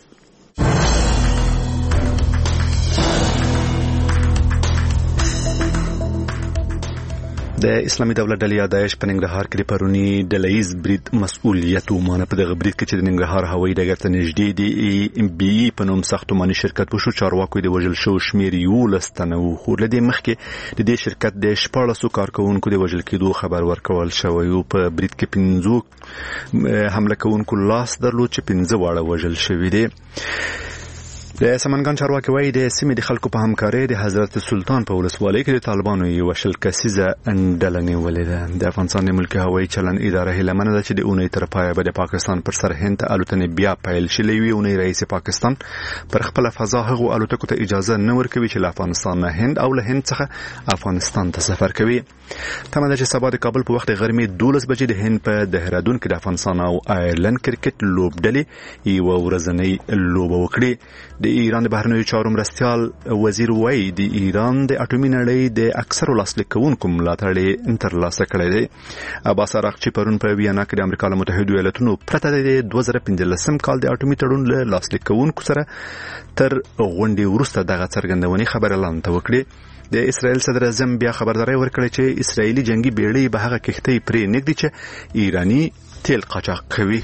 د اسلامي دولت ډلې داعش په ننګرهار کې د پرونی ډلهیز برید مسؤلیت ومانه په دغه برید کې چې د ننګرهار هوایي ډګر ته نږدې دی ام بي په نوم ساختماني شرکت په شو چارواکو د وژل شو شمیر یو لستنه و خو لدې مخکې د دې شرکت د شپږ کارکونکو د وژل کېدو خبر ورکول شوی او په برید کې پنځه حمله کوونکو لاس درلود چې پنځه واړه وژل شوی دي. د سمنګان چارواکي وایي د سیمې د خلکو په همکارۍ د حضرت سلطان په ولسوالۍ کې د طالبانو یو شل کسیزه ډله نیولې ده. د افغانستان د ملکي هوایي چلن اداره هیله منده چې د اونۍ تر پایه به د پاکستان پر سر هند ته الوتنې بیا پیل شي. لوی اونۍ رئیس پاکستان پر خپل فضا هغو الوتکو ته اجازه نه ورکوي چې له افغانستان نه هند او له هند څخه افغانستان ته سفر کوي. تمه ده چې سبا د کابل په وخت غرمې دولس بجې د هند په دهرادون کې د افغانستان او آیرلند کرکټ لوبډلې یو ورځنۍ لوبه وکړي. د ایران د بهرنیو چارو مرستیال وزیر وایي د ایران د اټومي نړۍ د اکثرو لاسلیک کوونکو ملاتړ ترلاسه کړی دی. عباس عراقچي پرون په ویانا کې د امریکا له متحدو ایالاتونو پرته د دوه زره پنځلسم کال د اټومي تړون له لاسلیک کوونکو سره تر غونډې وروسته دغه څرګندونې خبره لاندې وکړه. د اسرائیل صدر اعظم بیا خبرداري ورکړه چې اسرائیلي جنگي بیړۍ به هغه کښتۍ پرې نږدې چې ایرانی تیل قاچاق کوي.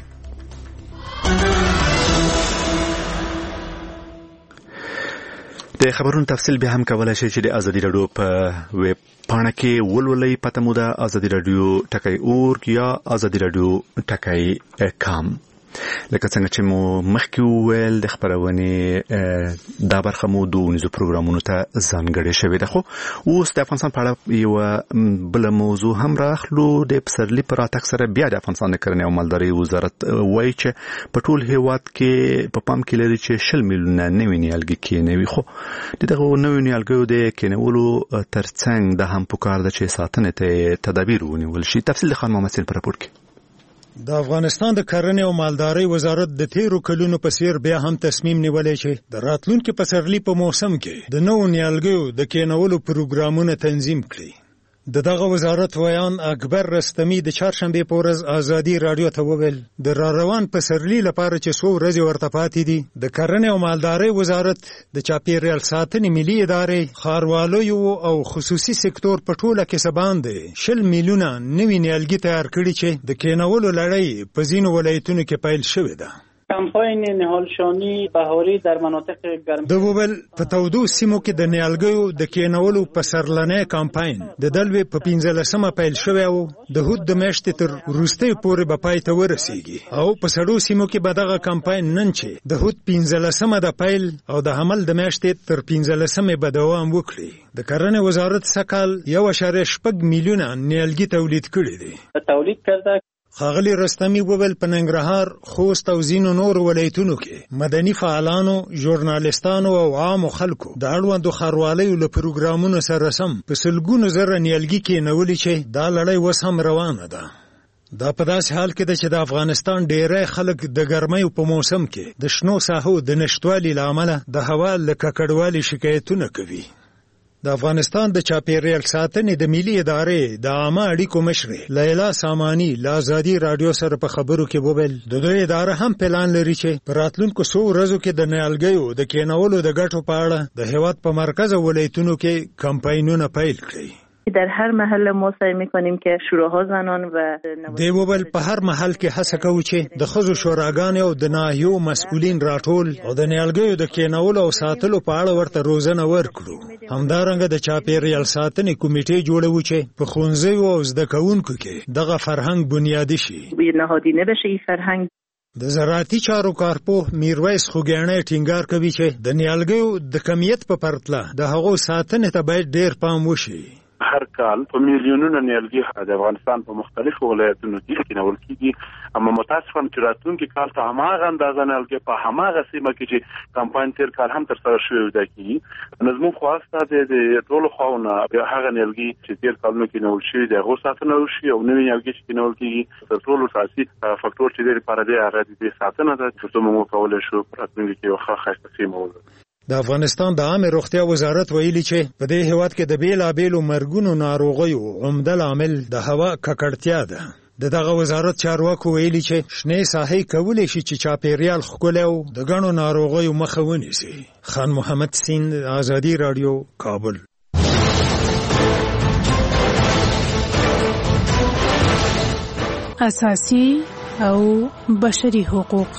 د خبرونو تفصیل به هم کولای شي چې د ازادي رادیو په ویب پاڼه کې ولولئ. پته مو ده ازادي رادیو ټکی اورګ یا ازادي رادیو ټکی کام. لکه څنګه چې مو مخکې وویل د خبرونې دا برخه مو دونیزو پروګرامونو ته ځانګړې شوې ده. خو اوس د افغانستان په اړه یو بل موضوع هم راخلو. د پسرلي پر راتګ سره بیا د افغانستان د کرنې او مالدارۍ وزارت وایي چې په ټول هیواد کې په پام کې لري چې شل میلیونه نوي نیالګي کېنوي. خو د دغه نوي نیالګیو د کېنولو ترڅنګ د هم پکار ده چې ساتنې ته تدابیر ونیول شي. تفصیل د خان محمد سیل پر راپور کې. د افغانستان د کرنې او مالدارۍ وزارت د تیرو کلونو په څیر بیا هم تصمیم نیولې چې د راتلونکي پسرلي په موسم کې د نوو نیالګیو د کېنولو پروګرامونه تنظیم کړي. د دغه وزارت ویان اکبر رستمی د چهارشنبه په ورځ ازادي رادیو ته وویل د را روان پسرلي لپاره چې څو ورځې ورته پاتې دي د کرنې او مالدارۍ وزارت د چاپیریال ساتنې ملي ادارې ښاروالو او خصوصي سکتور په ټوله کې څه باندې شل میلیونه نوي نیالګي تیار کړي چې د کېنولو لړۍ په ځینو ولایتونو کې پیل شوې ده. کمپاین نهالشانی بهاری در مناطق گرم د وبل په تودو سیمو کې د نیالګیو د کېنولو په سرلنې کمپاین د دلوي په پنځلسمه پیل شوی او د هود د میاشتې تر وروستۍ پورې به پای ته ورسیږي او په سړو سیمو کې به دغه کمپاین نن چې د هود پنځلسمه د پیل او د حمل د میاشتې تر پنځلسمه به دوام وکړي. د کرنې وزارت سکهال یو اشاریه شپږ میلیونه نیالګي تولید کړي دي. تولید کرده ښاغلي رستمی وویل په ننګرهار، خوست او ځینو نورو ولایتونو کې مدني فعالانو، ژورنالستانو او عامو خلکو د اړوندو ښاروالیو له پروګرامونو سره سم په سلګونو زره نیالګي کېنولي چې دا لړۍ اوس هم روانه ده. دا په داسې حال کې ده چې د افغانستان ډیری خلک د ګرمیو په موسم کې د شنو ساحو د نشتوالي له امله د هوا له ککړوالي شکایتونه کوي. د افغانستان د چاپیریال ساتنې د ملي ادارې د عامه اړیکو مشرې لیلا سامانی له ازادي رادیو سره په خبرو کې وویل د دوی اداره هم پلان لري چې په راتلونکو څو ورځو کې د نیالګیو د کېنولو د ګټو په اړه د هیواد په مرکز ولایتونو کې کمپاینونه پیل کړي. در هر محل ما سعی میکنیم که شوراها زنان و دیوبل په هر محل کې هڅه کوي چې د ښځو شوراګانې او د ناحیو مسؤلین راټول او د نیالګیو د کینولو او ساتلو په اړه ورته روزنه ورکړو. همدارنګه د چاپیریال ساتنې کمیټې جوړوو چې په ښوونځیو او زده کوونکو کې دغه فرهنګ بنیادي شي. نهادینه بشه این فرهنگ. د زراعتي چارو کارپوه میرویس خوګیاڼی ټینګار کوي چې د نیالګیو د کمیت په پرتله د هغو ساتنې ته باید ډیر پام وشي. هر کال په میلیونونو نیالګي د افغانستان په مختلفو ولایتونو کې کینول کیږي، اما متاسفانه چې راتلونکي کال ته هماغه اندازه نیالګي په هماغه سیمه کې چې کمپاین تیر کال هم تر سره شوی ودا کیږي. نظم خواسته د ټولو خواونه هغه نیالګي چې تیر کالونو کې نیول شوی د هغو ساتنه وشي او نوې نیالګي چې نیول کیږي تر ټولو اساسي فاکتور چې د لپاره دی هغه د ساتنه ده چې موږ کولای شو په راتلونکي کې یو ښه ښایسته سیمه ولرو. د افغانستان د عامه روغتیا وزارت ویلي چې په دې هیواد کې د بیلابیلو مرګونو ناروغیو عمده لامل د هوا ککړتیا ده. د دغه وزارت چارواکو ویلي چې شنې ساحې کولی شي چې چاپیریال ښکلی او د ګڼو ناروغیو مخه ونیسي. خان محمد سیند، آزادي راډیو، کابل. اساسي او بشري حقوق.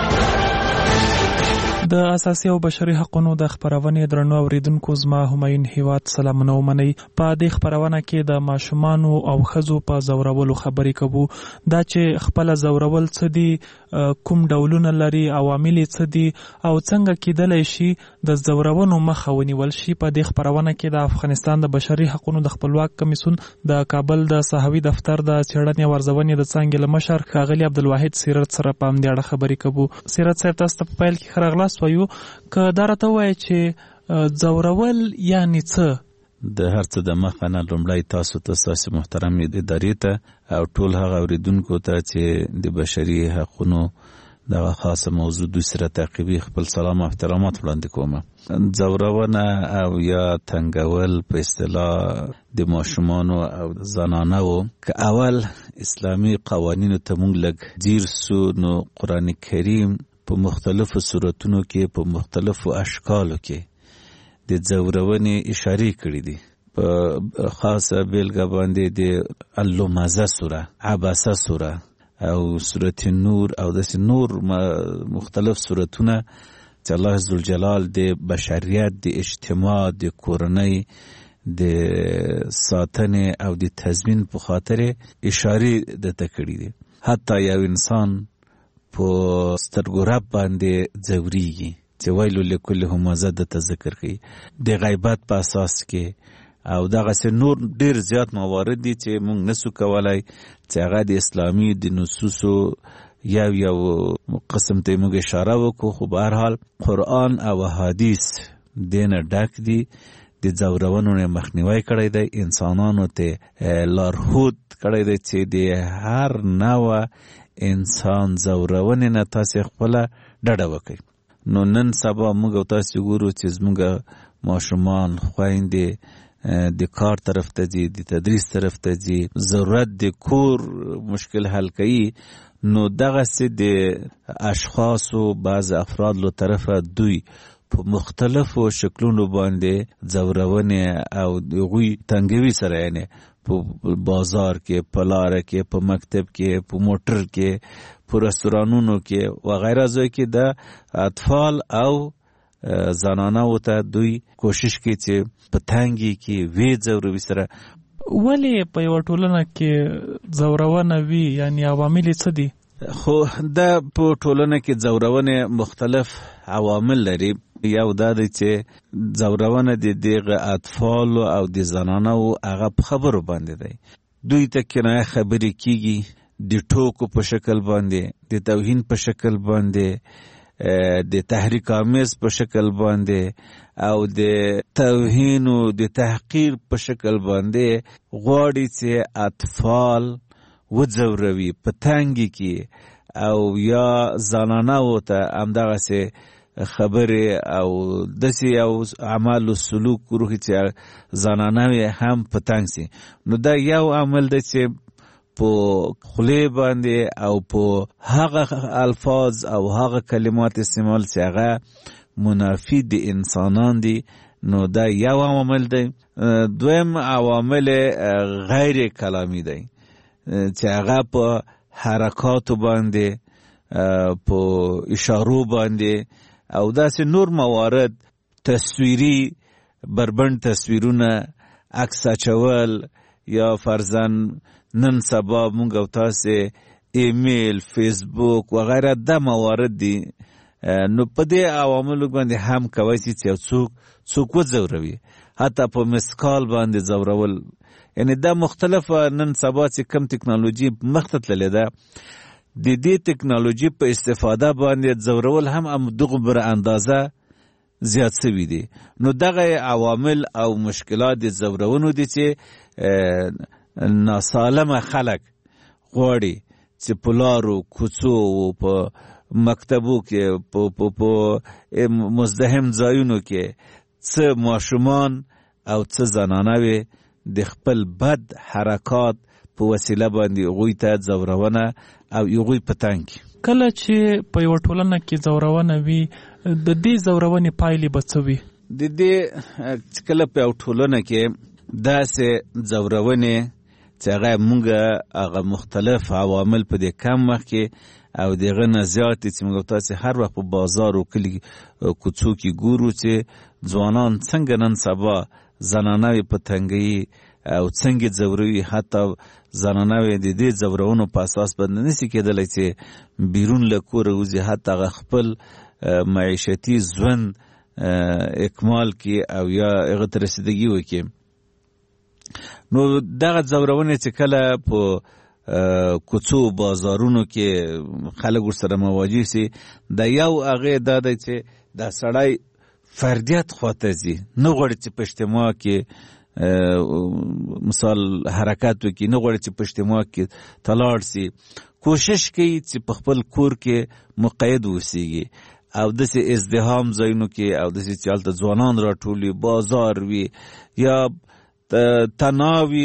د اساسي او بشري حقوقو د خبرونې درنو اوریدونکو زما همایون هیواد سلامونه ومنئ. په دې خبرونه کې د ماشومانو او ښځو په زورولو خبرې کوو. دا چې خپل زورول څه دي، کوم ډولونه لري، عوامل څه دي او څنګه کېدلی شي د زورونو مخه ونیول شي. په دې خبرونه کې د افغانستان د بشري حقوقو د خپلواک کمیسیون د کابل د صحوي دفتر د څېړنې او ارزونې د څانګې له مشر ښاغلي عبدالواحد سیرت سره په همدې اړه خبرې کوو. سیرت صاحب، تاسو ته په پیل کې ښه راغلاست وایو. که دا راته ووایئ چې زورول یعنې څه؟ د هر څه د مخه نه لومړی تاسو ته ستاسې محترم ادارې ته او ټول هغه اوریدونکو ته چې د بشري حقونو دغه خاصه موضوع دوی سره تعقیبي خپل سلام او احترامات وړاندې کوم. زورونه او یا تنګول په اصطلاح د ماشومانو او زنانو که اول اسلامي قوانینو ته موږ لږ ځیر سو، نو قرآن کریم په مختلفو صورتونو کې په مختلفو اشکالو کې د زورونې اشارې کړې دي. په خاصه بیلګه باندې د اللمزه سوره، عبسه سوره او سورت نور او داسې نور مختلف صورتونه چې الله ذوالجلال د بشریت، د اجتماع، د کورنۍ د ساتنې او د تضمین په خاطر اشارې درته کړې دي. حتی یو انسان په سترګو رب باندې ځورېږي چې ویلو لکل همزه درته ذکر کوي د غیبت په اساس کې، او دغسې نور ډېر زیات موارد دي چې موږ نسو کولی چې هغه د اسلامي د نصوصو یو یو قسم ته موږ اشاره وکړو. خو به هر حال قرآن او حدیث دینه ډک دي. د زورونو نه مخنیوی کړی دی، انسانانو ته لارښود کړی دی چې د هر نوع انسان زورونې نه تاسې خپله ډډه وکړئ. نو نن سبا موږ او تاسې ګورو چې زموږ ماشومان، خویندې د کار طرف ته ځي، د تدریس طرف ته ځي، ضرورت د کور مشکل حل کوي. نو دغسې د اشخاصو بعض افراد له طرفه دوی په مختلفو شکلونو باندې زورونې او هغوی تنګوي سره، یعنې په بازار کې، په لاره کې، په مکتب کې، په موټر کې، په رستورانونو کې وغیره ځای کې د اطفال او زنانو ته دوی کوشش کوي چې په تنګي کې وی زوروي سره. ولې په یوه ټولنه کې زورونه وي، یعنې عوامل څه دي؟ خو دا په ټولنه کې زورونه مختلف عوامل لري. یو دا دی چې زورونه د دغه اطفالو او د زنانو هغه په خبرو باندې دی. دوی ته کنایه خبرې کیږي د ټوکو په شکل باندې، د توهین په شکل باندې، د تحریک آمیز په شکل باندې او د توهین او د تحقیر په شکل باندې غواړي چې اطفال وځوروي په تنګي کې، او یا زنانو ته همدغسې خبرې او داسې یو عمل و سلوک وروښي چې زنانه هم په تنګ سي. نو دا یو عمل دی چې په خولې باندې او په هغه الفاظ او هغه کلمات استعمال چې هغه منافی د انسانان دي نو دا یو عوامل دی. دویم عوامل غیر کلامی دی چې هغه په حرکاتو باندې، په اشارو باندې او داسې نور موارد، تصویری بربند تصویرونه، عکس اچول، یا فرضاً نن سبا مونږ او تاسې ایمیل، فیسبوک وغیره دا موارد دي. نو په دې عواملو باندې هم کوي چې یو څوک څوک وځوروي، حتی په مسکال باندې ځورول. یعنی دا مختلفه نن سبا چې کم تکنالوژي مخته تللې ده، د دې تکنالوژي په استفاده باندې ځورول هم دغه بر اندازه زیات شوي دي. نو دغه عوامل او مشکلات د ځورونو دي چې ناسالمه خلک غواړي چې په لارو، کوڅو او په مکتبو کې، په مزدحم ځایونو کې څه ماشومان او څه زنانه د خپل بد حرکات په وسیله باندې هغوی ته ځورونه او هغوی په تنګ کړي. کله چې په یوه ټولنه کې ځورونه وي، د دې ځورونې پایلې به څه وي؟ د دې کله په یوه ټولنه کې داسې ځورونې چې هغه مونږ هغه مختلف عوامل په دې کم وخت کې او دغه نه زیات چې موږ تاسو هر وخت په بازار او کلی کوڅو کې ګورو چې ځوانان څنګه نن سبا زنانه په تنګي او څنګه ځوروي، حتی زنانه د دې ځورونو په اساس باندې نشي کېدلی چې بیرون له کوره وځي، حتی خپل معیشتي ژوند اکمال کې او یا هغه ته رسیدګي وکړي. نو دغه ځورونه چې کله په کوڅو بازارونو کې خلک ورسره مواجه سي، د یو هغې دا دی چې دا سړی فردیت خواته ځي، نه غواړي چې په اجتماع کې مثال حرکت وکړي، نه غواړي چې په اجتماع کې تلاړ سي، کوشش کوي چې په خپل کور کې مقید اوسیږي او داسې ازدحام ځایونو کې او داسې چې هلته ځوانان راټول وي، بازار وي یا تناوي،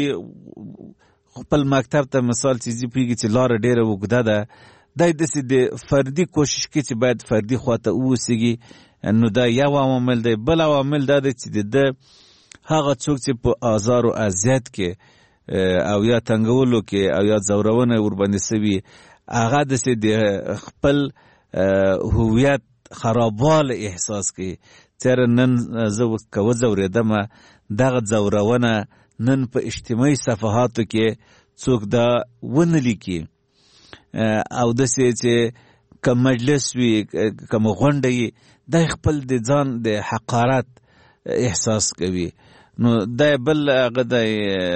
خپل مکتب ته مثال چې ځي پوهېږي چې لاره ډېره اوږده ده، دی داسې د فردي کوشش کوي چې باید فردي خواته واوسیږي. نو دا یو عوامل دی. بل عوامل دا دی چې د ده هغه څوک چې په آزار او اذیت کې او یا تنګولو کې او یا ځورونه ورباندې سوي، هغه داسې د خپل هویت خرابوالی احساس کوي. چېرې نن زه که وځورېدم، دغه ځورونه نن په اجتماعي صفحاتو کې څوک دا ونه لیکي او داسې چې که مجلس وي، که غونډه وي، دا خپل د ځان د حقارت احساس کوي. نو دا بل هغه دی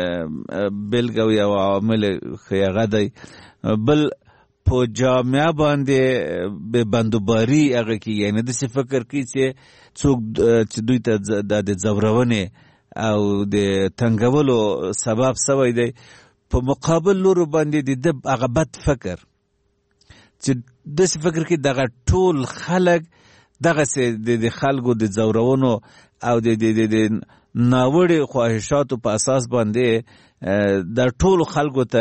بېلګه او یو عامل ښیي هغه دی. بل په جامعه باندې به بندوباري هغه کې، یعنې داسې فکر کوي چې څوک چې دوی ته د ځورونې او د تنګولو سبب سوی دی، په مقابل لورو باندې د ده هغه بد فکر چې داسې فکر کوي دغه ټول خلک دغسې د خلکو د ځورونو او د ناوړې خواهشاتو په اساس باندې د ټولو خلکو ته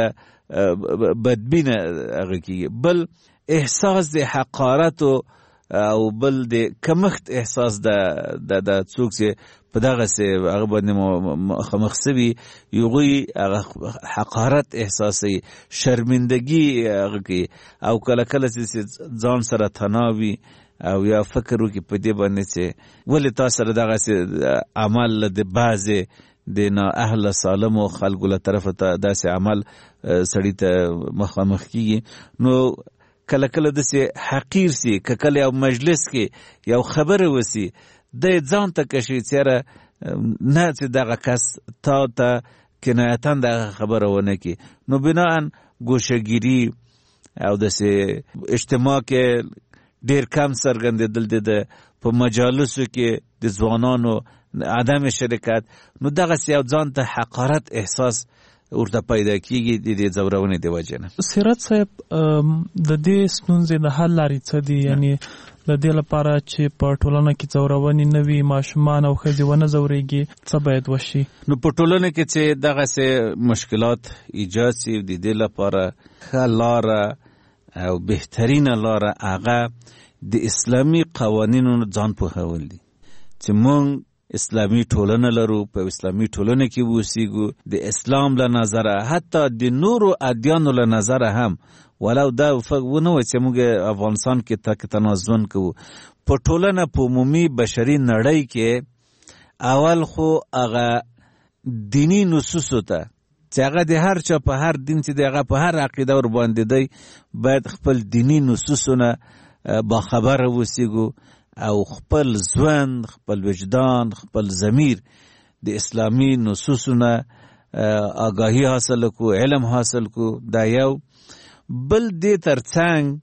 بدبینه هغه کېږي. بل احساس د حقارتو او بل د کمښت احساس د څوک چې په دغسې هغه باندې مخامخ سوي، هغوی هغه حقارت احساسوي، شرمندګي هغه کوي او کله کله چې ځان سره تناوي او یا فکر وکړي په دې باندې چې ولې تا سره دغسې عمل د بعضې د نااهله سالمو خلکو له طرفه ته داسې عمل سړي ته مخامخ کېږي. نو کله کله داسې حقیر سي، که کله یو مجلس کې یو خبره وسي، دی ځان ته کشوي چېره نه چې دغه کس تا ته کنایتا دغه خبره ونه کړي. نو بناً ګوشهګیري او داسې اجتماع کې ډېر کم څرګندېدل د په مجالسو کې د ځوانانو عدم شرکت، نو دغسې یو ځان ته حقارت احساس ورته پیدا کېږي د دې ځورونې د وجې نه. سیرت صاحب، د دې ستونزې د حل لارې څه دي؟ یعنې د دې لپاره چې په ټولنه کې ځورونې نه وي، ماشومان او ښځې ونه ځورېږي، څه باید وشي؟ نو په ټولنه کې چې دغسې مشکلات ایجاد شي، د دې لپاره ښه لاره او بهترینه لاره هغه د اسلامي قوانینو ځان پوهول دي چې مونږ اسلامي ټولنه لرو، په اسلامي ټولنه کې اوسېږو، د اسلام له نظره حتی د نورو ادیانو له نظره هم ولو دا ونه وي چې موږ افغانستان کې تک تنازون کوو، په ټولنه په عمومي بشري نړۍ کې اول خو هغه دینی نصوصو ته چې هغه د هر چا په هر دین چې د هغه په هر عقیده ور باندې دی باید خپل دینی نصوصونه باخبره اوسېږو او خپل ژوند، خپل وجدان، خپل ضمیر د اسلامي نصوصونه آگاهی حاصل کو، علم حاصل کو. دا یو. بل دې ترڅنګ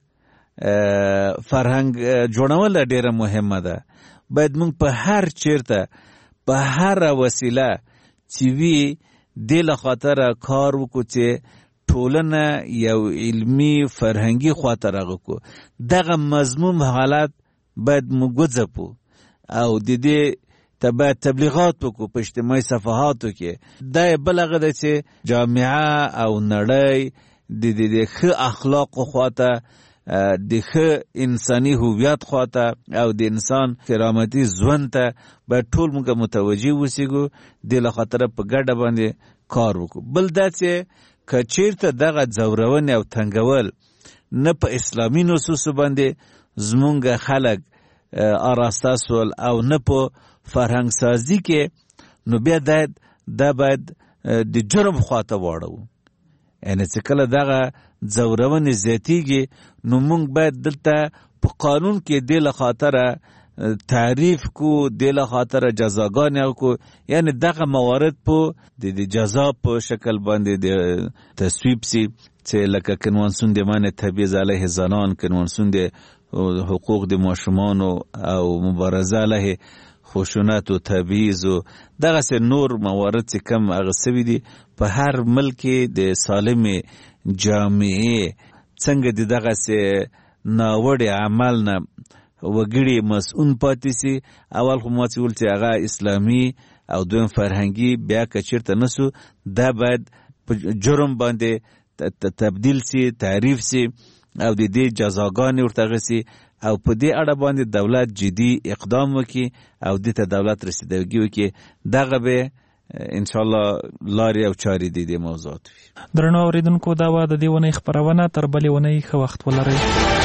فرهنګ جوړول ډیره مهمه ده. باید موږ په هر چیرته په هر وسیله چې وی دې له خاطره کار وکړو چې ټولنه یو علمی فرهنګي خاطر راغو. دغه مضمون حالت باید موږ وځپو او د دې ته باید تبلیغات وکړو په اجتماعي صفحاتو کې. دا بل هغه ده چې جامعه او نړۍ د دې ښه اخلاقو خواته، د ښه انساني هویت خواته او د انسان کرامتي ژوند ته باید ټول موږ متوجه اوسېږو. دې له خاطره په ګډه باندې کار وکړو. بل دا چې که چیرته دغه ځورونې او تنګول نه په اسلامي نصوصو باندې زمونږ خلک آراسته سول او نه په فرهنګ سازي کې، نو بیا دا باید د جرم خواته واړو. یعنې چې کله دغه ځورونې زیاتیږي نو موږ باید دلته په قانون کې دې له خاطره تعریف کو، دې له خاطره جزاګانې کو، یعنی دغه موارد په د جزا په شکل باندې د تصویب سي چې لکه کنوانسیون د منع تبعیض علیه زنان، کنوانسیون د حقوق د ماشومانو او مبارزه علیه خشونت و تبعیض و دغه سه نور موارد چې کم هغه سوي دي په هر ملک د سالم جامعه څنګه د دغه سه ناوړ عمل نه وګړي مسؤل پاتې سي. اول خو ما چې ول چې هغه اسلامي او دویم فرهنګي، بیا که چیرته نسو دا باید جرم باندې تبدیل سي، تعریف سي او د دې جزاګانې ورته غسي او په دې اړه باندې دولت جدي اقدام وکړي او دې ته دولت رسیدګي وکړي. دغه به ان شاء الله لارې او چارې د دې موضوعات وي. درنو اوریدونکو، دا و د دې ونې خبرونه تر بلې ونې ښه وخت ولرئ.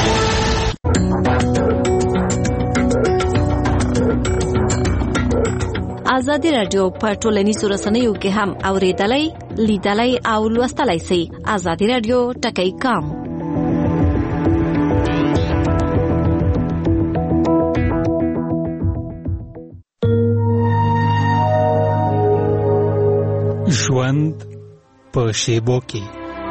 ازادي رادیو په ټولنیزو رسنیو کې هم اوریدلای، لیدلای او لوستلای شئ. ازادي رادیو ټکی کام. ژوند په شیبو کې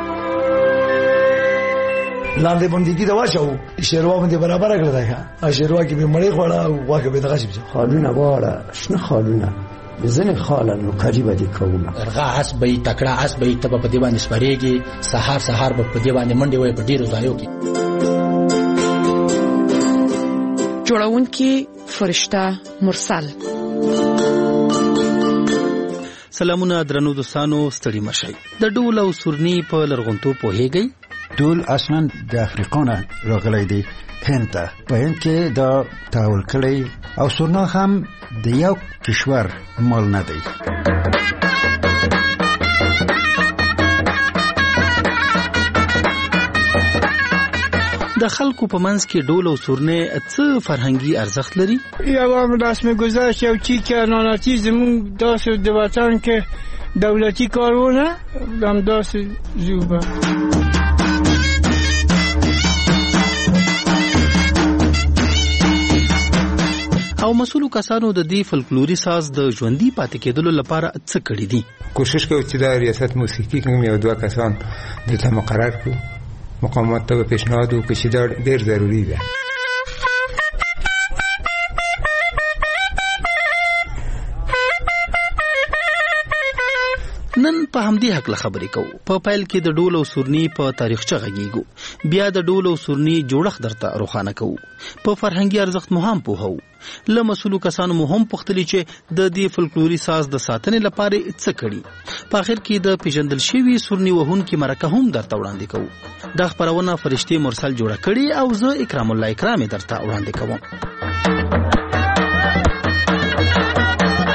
لاندې باندې دا واچو شیروا باندې برابر کړل دا شیروا کې به مړی خوړه او واکه به دغه شي خالونه واړه شنه خالونه بزنه خالن قریبه دي کومه ارغا حسبې تکړه حسبې تب په دی باندې سپریږي سحر سحر په دی باندې منډي وای په ډیرو ځایو کې جوړون کې فرشتہ مرسل. سلامونه درنو دوستانو، ستړي مشئ. د ډول او سورني په لرغونتو پوهیږئ؟ ډول اصلا د افریقا نه راغلی دی هند ته. په هند کې دا تحول کړی او سورنا هم د یو کشور مال نه دی. د خلکو په منځ کې ډول او سورنه څه فرهنګي ارزښت لري؟ یو هم رسم گذشت یو چی که ناناتی زمون داست د وطن که دولتی کارونه هم داست زوبه. او مسؤلو کسانو د دې فلکلوري ساز د ژوندۍ پاتې کېدلو لپاره څه کړی دي؟ کوشش کوي چې د ریاست موسیقي کوم یو دوه کسان دلته مقرر کړو. مقامات ته پیشنهاد وکړي چې دا ډېر ضروري ده. نن په همدې حق خبرې کوو. په پیل کې د ډول او سورني په تاریخچه غږیږو، بیا د ډول او سورني جوړښت درته روښانه کوو، په فرهنګي ارزښت مو هم پوهو. له مسؤلو کسانو مو هم پوښتلي چې د دې فلکلوري ساز د ساتنې لپاره څه کړي. په اخر کې د پیژندل شوي سورني وهونکي مرکه هم درته وړاندې کوو. دا خبرونه فرشتي مرسل جوړه کړي او زه اکرام الله اکرامي درته وړاندې کوم.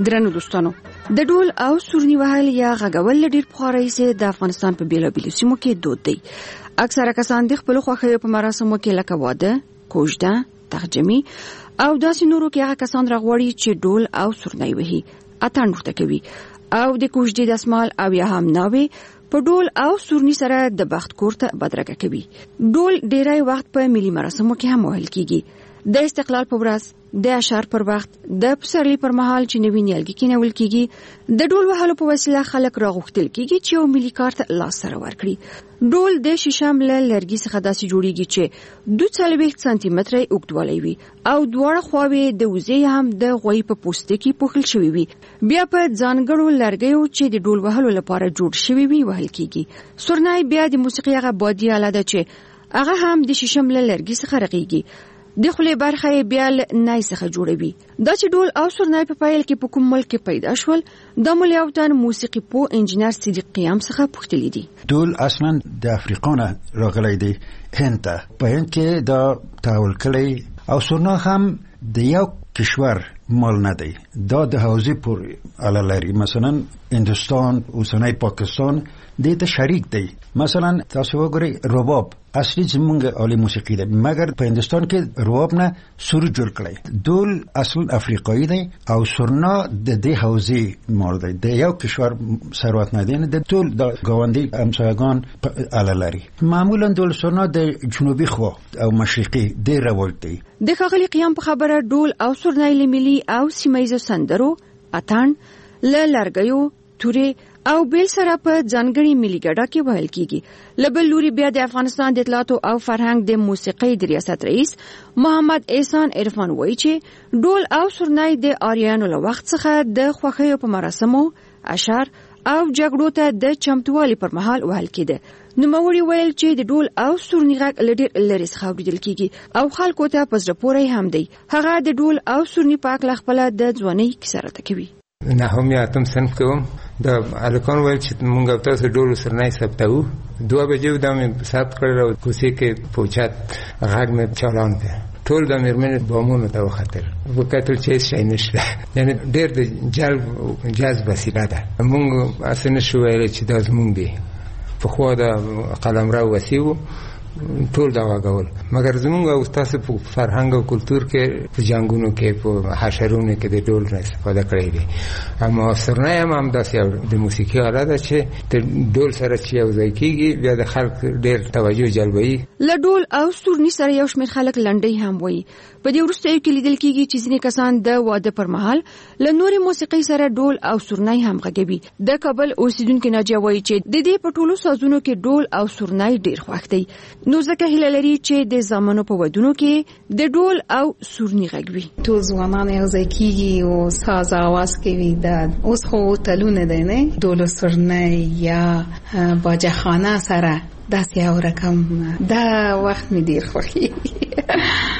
درنو دوستانو د ډول او سورني وهل یا غږول ډیر پخوانی سي د افغانستان په بیلابیلو سیمو کې دود دی. اکثره کسان د خپل خوښیو په مراسمو کې لکه واده، کوژده، ترجمه او داسې نورو کې هغه کسان راغوري چې ډول او سورني وهي اتان ورته کوي او د کوژدې دسمال او یا هم ناوي په ډول او سورني سره د بخت کورته بدرګه کوي. ډول ډیری وخت په ملي مراسمو کې هم وهل کیږي. د استقلال په ورځ، د اشعار پر وخت، د پسرلي پر مهال چې نوی نیالګي کېنول کیږي. د ډول وهلو په وسیله خلک راغوښتل کیږي چې یو ملي کارت لاس سره ورکړي. ډول د شیشم له لرګي څخه داسې جوړیږي چې دوه څلوېښت سانتي متره اوږدوالی وي او دواړه خواوې د وزې هم د غوی په پوستې کې پوښل شوی وي. بیا په ځانګړو لرګیو چې د ډول وهلو لپاره جوړ شوی وي وهل کیږي. سورنای بیا د موسیقي هغه بادي آله ده چې هغه هم د شیشم له لرګي څخه رغیږي. د خولې برخه بیا له نای څخه جوړوي. دا چې ډول او سورنای په پایل کې په کوم ملک کې پیدا شول، د ملیاوتن موسیقي پو انجینر صدیق قیام څخه پوښتلی دي. ډول اصلا د افریقا نه راغلی دی هند ته. په هند کې دا تحول کړی او سورنا هم د یو کشور مال نه دی. دا د حوزې پورې اړه لري. مثلا هندوستان، اوسنی پاکستان دې ته شریک دی. مثلا تاسو وګورئ رباب اصلي زمونږ عالی موسیقي ده، مګر په هندوستان کې رباب نه سور جوړ کړی. ډول اصل افریقایي دی او سورنا د دې حوزې مال دی. د یو کشور ثروت نه دی، د ټول د ګاونډي همسایگان اړه لري. معمولا ډول سورنا د جنوبي خوا او مشرقي ډېر رواج دی. د ښاغلي قیام په خبره ډول او سورنای له ملي او سیمایي سندرو، اتان، له لرګیو، تورې او بیل سره په ځانګړي ملي ګډه کې وهل کیږي. لبل لوري بیا د افغانستان د اطلاعات او فرهنګ د موسیقي د ریاست رئیس محمد احسان عرفان وایي چې ډول او سورنای د آریانو له وخت څخه د خوښیو په مراسمو، اشعار او جګړو ته د چمتووالي پر مهال وهل کېده. نوموړي ویل چې د ډول او سورني غږ له ډېر لرې څخه اورېدل کیږي او خلکو ته په زړه پورې هم دی. هغه د ډول او سورني په هکله خپله د ځوانۍ کیسه راته کوي. نهم یا اتم صنف کې وم. د الکان ویل چې مونږ تاسو ډول سرنای ثبتو. دوه بجې دا مې ثبت کړل او کوڅې کې پوچات غږ مې چالان کړ. ټول د میرمنې بامونو ته وختل. وکړل چې شي نشته. یعنی ډېر د جلب جذب وسیله ده. مونږ اسنه شو ویل چې دا زمونږ دی. په خو دا قلمرو وسیو ټول دا غول. مګر زمونږ او تاسو په فرهنګ او کلچر کې په جنگونو کې په حشرونو کې د ډول نه استفاده کړی دي. اما سرنای هم هم داسې د موسیقي آله ده چې د ډول سره چې یو ځای کېږي بیا د خلک ډېر توجه جلبوي. له ډول او سورني سره یو شمېر خلک لنډۍ هم وایي. په دې وروستیو کې لیدل کېږي چې ځینې کسان د واده پر مهال له نورې موسیقۍ سره ډول او سورنای هم غږوي. د کابل اوسیدونکي ناجیه وایي چې د دې په ټولو سازونو کې ډول او سورنای ډېر خوښ دی. نو ځکه هیله لري چې د زامنو په ودونو کې د ډول او سورني غږ وي. ټول ځوانان یو ځای کېږي او ساز اواز کوي. دا اوس خو تلونه دی نه، ډول او سورنای یا باجخانه سره داسې یو رقم. دا وخت مې ډېر خوښي.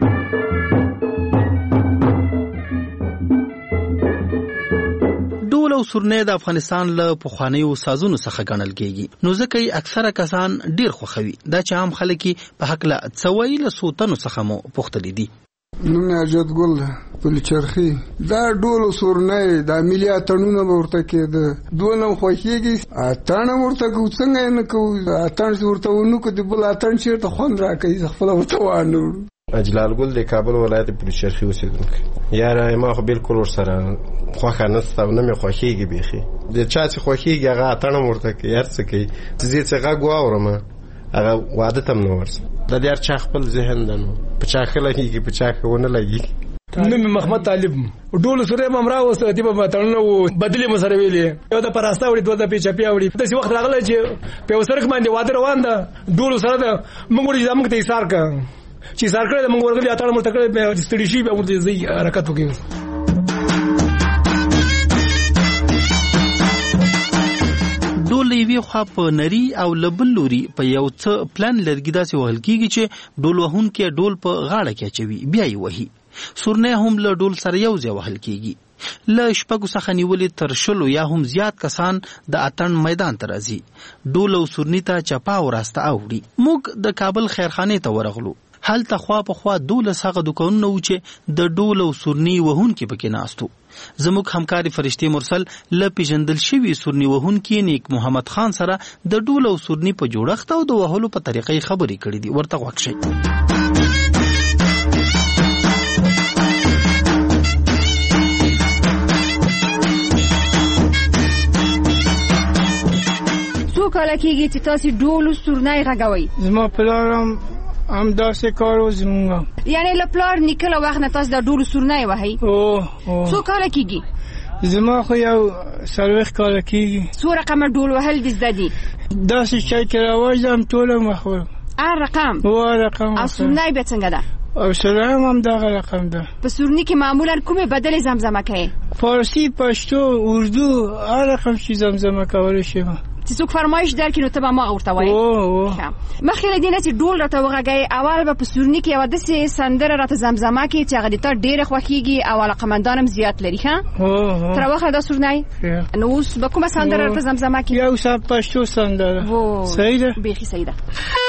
ډول او سورنای د افغانستان له پخوانیو سازونو څخه ګڼل کېږي. نو ځکه یې اکثره کسان ډېر خوښوي. دا چې عام خلک په هکله څه وایي له څو تنو څخه مو پوښتلي دي. نوم یې حاجت ګل پلچرخي. دا ډول او سورنای دا ملي اتڼونه به ورته کېده. دونه خوښېږي. اتڼ ورته کوو څنګه نه کوو. اتڼ ورته ونه کړو د بل اتڼ چېرته خوند راکوي خپله ورته وانه وړو. اجلال ګل د کابل ولایت پلچرخي اوسېدونکی. یاره ما خو بالکل ورسره خوښه نشته او نه مې خوښېږي بیخي. د چا چې خوښېږي هغه اتڼ هم ورته کوي هر څه کوي. زه چې غږ واورم هغه واده ته هم نه ورځم. د هر چا خپل ذهن ده. نو په چا ښه لګېږي په چا ښه ونه لګېږي. نوم مې محمد طالب. ډول سورې به هم راوسته دې به تړونه و بدلې مو سره ویلې. یو د په راسته وړي دوه د په چپیا وړي. داسې وخت راغلی چې په یو سړک باندې واده روان ده. ډول سره ده موږ وړي زموږ ته ایثار کړه چې ایثار کړی د موږ ورغلي اتڼ مرته کړی ستړي شي بیا ورته ځي حرکت وکړي. ډول یوې خوا په نري او له بل لوري په یو څه پلان لرګي داسې وهل کېږي چې ډول وهونکی ډول په غاړه کې اچوي بیا یې وهي. سورنی هم له ډول سره یو ځای وهل کېږي. له شپږو څخه نیولې تر شلو یا هم زیات کسان د اتڼ میدان ته راځي. ډول او سورني ته چپا او راسته اوړي. موږ د کابل خیرخانې ته ورغلو. هلته خوا په خوا دولس هغه دوکانونه و چې د ډول او سورني وهونکي پکې ناستو. زموږ همکاري فرشتي مرسل له پیژندل شوي سورني وهونکي نیک محمد خان سره د ډول او سورني په جوړښت او د وهلو په طریقې خبرې کړې دي. ورته غوږ شئ. څو کاله کېږي چې تاسو ډول او سورني غږوئ؟ زما پلارم هم داسې کار و زمونږ. یعنې له پلار نیکه له وخت نه تاسو د ډول او سورني وهئ؟ او څو کاله کېږي؟ زما خو یو څلوېښت کاله کېږي. څو رقمه ډول وهل دې زده دي؟ داسې شی چې راواج ده هم ټوله مخور. هر رقم؟ او هر رقم. او سورني بیا څنګه ده؟ او سورني هم دغه رقم ده. په سورني کې معمولا کومې بدلې زمزمه کوي؟ فارسي، پښتو، اردو، هر رقم چې زمزمه کولی شي. چې څوک فرمایش درکړي نو ته به ما ورته وایې. مخکې له دې نه چې ډول راته وغږوې، اول به په سورني کې یوه داسې سندره راته زمزمه کړي چې هغه د تا ډېره خوښېږي او علاقمندان هم زیات لري. ښه تر واخله دا سورني. نو اوس به کومه سندره راته زمزمه کړي؟ یو څه پښتو سندره. صحیح ده؟ بیخي صحیح ده.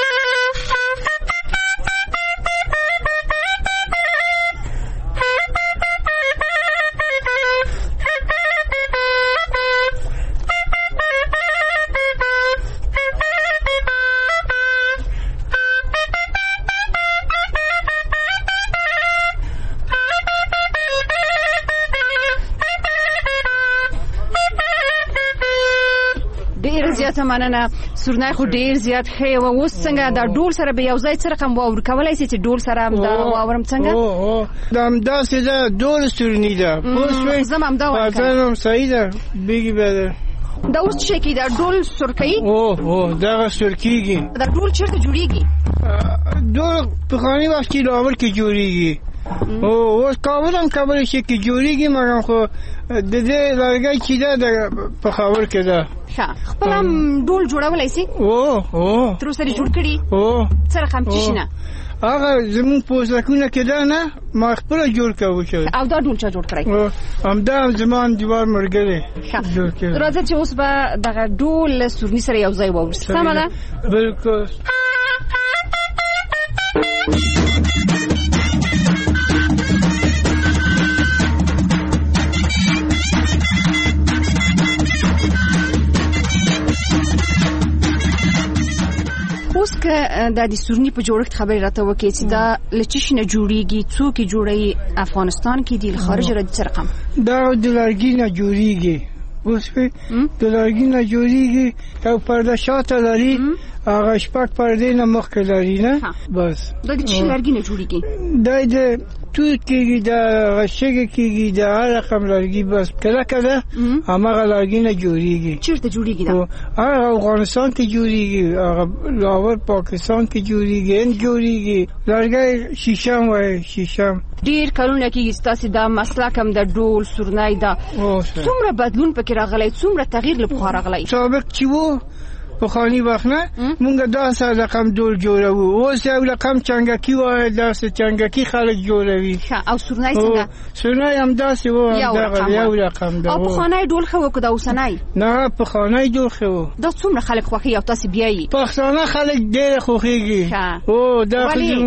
زیاته مننه. سورني خو ډیر زیات ښه و. اوس څنګه د ډول سره به یو ځای څه رقم واور کولی شي چې ډول سره هم دا واورم څنګه؟ او دا همداسې ده، ډول سورني ده. پوه شوې؟ زه هم همدا وایم. پاتن هم صحیح ده. بیګي به ده. دا اوس څه شی کېږي؟ دا ډول سور کوي؟ او او دغه سور کېږي. دا ډول چېرته جوړېږي؟ ډول پخواني وخت کې لاهور کې جوړېږي. او اوس کابل هم کولی شي کې جوړېږي، مګر خو د دې لرګی چې ده د پېښور کې ده. ښه خپل هم ډول جوړولی سي؟ او او تر اوسه دې جوړ کړي؟ او څه رقم څه شي نه؟ هغه زمونږ پوستکونه کې ده نه، ما خپله جوړ کوو. او دا ډول چا جوړ کړی؟ همدا زما انډیوال ملګری جوړ کړی. راځه چې اوس به دغه ډول له سورني سره یو ځای واورو. سمه ده؟ بلکل. اوس که دا د سورني په جوړښت خبرې راته وکړې چې دا له څه شي نه جوړېږي، څوک یې جوړوي، افغانستان کې دي، له خارجه راځي، څه رقم؟ دا د لرګي نه جوړېږي. اوس د لرګي نه جوړېږي. یو پرده شاته لري، هغه شپږ پردې نه مخکې لري نه. بس دا د څه لرګي نه جوړېږي؟ دا د توت کېږي، د غشګې کېږي، د هر رقم لرګي. بس کله کله هماغه لرګي نه جوړېږي. چېرته جوړېږي دا؟ هغه افغانستان کې جوړېږي، هغه لاهور پاکستان کې جوړېږي، هند جوړېږي. لرګی شیشم وایي، شیشم. ډېر کلونه کېږي ستاسې دا مسلک هم د ډول سورني ده. څومره بدلون پکې راغلی، څومره تغییر له پخوا راغلی؟ سابق چې و پخواني وخت نه مونږ داسې رقم ډول جوړوو. اوس یو رقم چنګکي وایي، داسې چنګکي خلک جوړوي. او سورني څنګه؟ سورني همداسې و، همدغه یو رقم ده. او پخوانی ډول ښه و که د اوسنی؟ نه، پخوانی ډول ښه و. دا څومره خلک خوښوي او تاسې بیایي؟ پښتانه خلک ډېره خوښېږي. او دا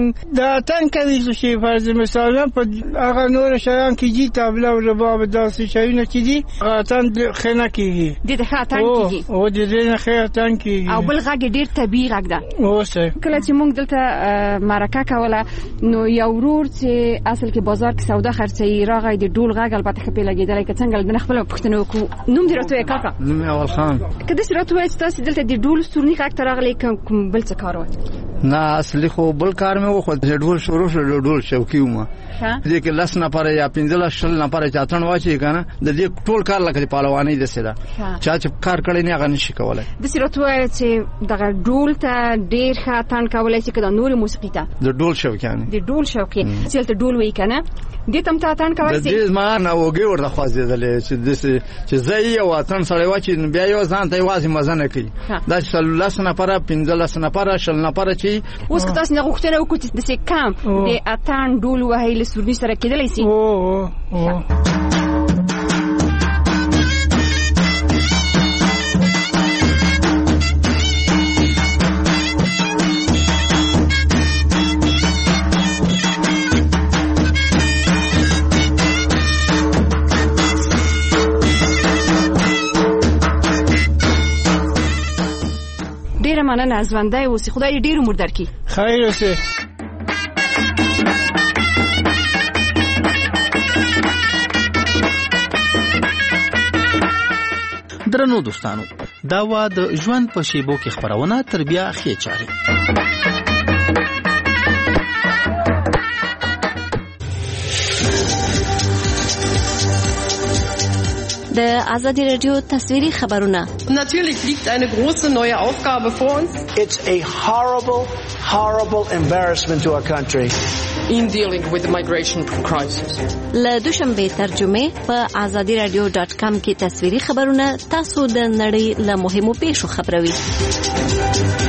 دا اتڼ کوي چې فرض مثالا په هغه نور شیان کې دي، طبله او رباب، داسې شیونه چې دي هغه اتڼ ښه نه کېږي. د دې ښه اتڼ کېږي؟ او د دې نه ښه اتڼ کېږي. او بل غږ ډېر طبیعي غږ ده. اوسه کله چې موږ دلته مرکه کوله نو یو ورور چې اصل کې بازار کې سودا خرڅوي راغی، د ډول غږ البته ښه پې لګېدلی، که څنګه د نه خپله پوښتنه وکړو. نوم دې راته وایه کاکا؟ نوم یې اول خان. که داسې راته وایه چې تاسې دلته د ډول سورني غږ ته راغلی، کوم بل څه کار و؟ نه، اصلي خو بل کار مې وخوت. د ډول شروع شو، د ډول شوقي وم. دې کې لس نفره یا پنځلس شل نفره چې اتڼ واچوي که نه، د دې ټول کار لکه د پهلوانۍ داسې ده. چا چې کار کړی نه هغه نشي کولی. داسې راته وایه چې دغه ډول ته ډېر ښه اتڼ کولی شي که د نورې موسیقي ته؟ د ډول شوقیانې. د ډول شوقي چې هلته ډول وایي که نه، دې ته هم ته اتڼ کولی شي؟ د دې زما نه اوږې ورته خوځېدلې چې داسې چې زه یې یو اتڼ سړی واچوي نو بیا یو ځان ته یوازې مزه نه کوي. دا چې لس نفره، پنځلس نفره، شل نفره چې اوس که تاسې نه غوښتنه وکړو چې داسې کم د اتڼ ډول وهی له سورني سره کېدلی شي؟ او او مننه ژوندی اوسې خدای ډېر عمر درکړي. خیر اوسې. درنو دوستانو دا وا د ژوند په شیبو کې خبرونه تر بیا ښې چارې. د آزادی رادیو تصویری خبرونه. Natürlich liegt eine große neue Aufgabe vor uns. It's a horrible, horrible embarrassment to our country. In dealing with the migration crisis. له دوشنبه ترجمه په آزادی رادیو ډاټ کام کې تصویری خبرونه تاسو د نړۍ له مهمو پیښو خبروي.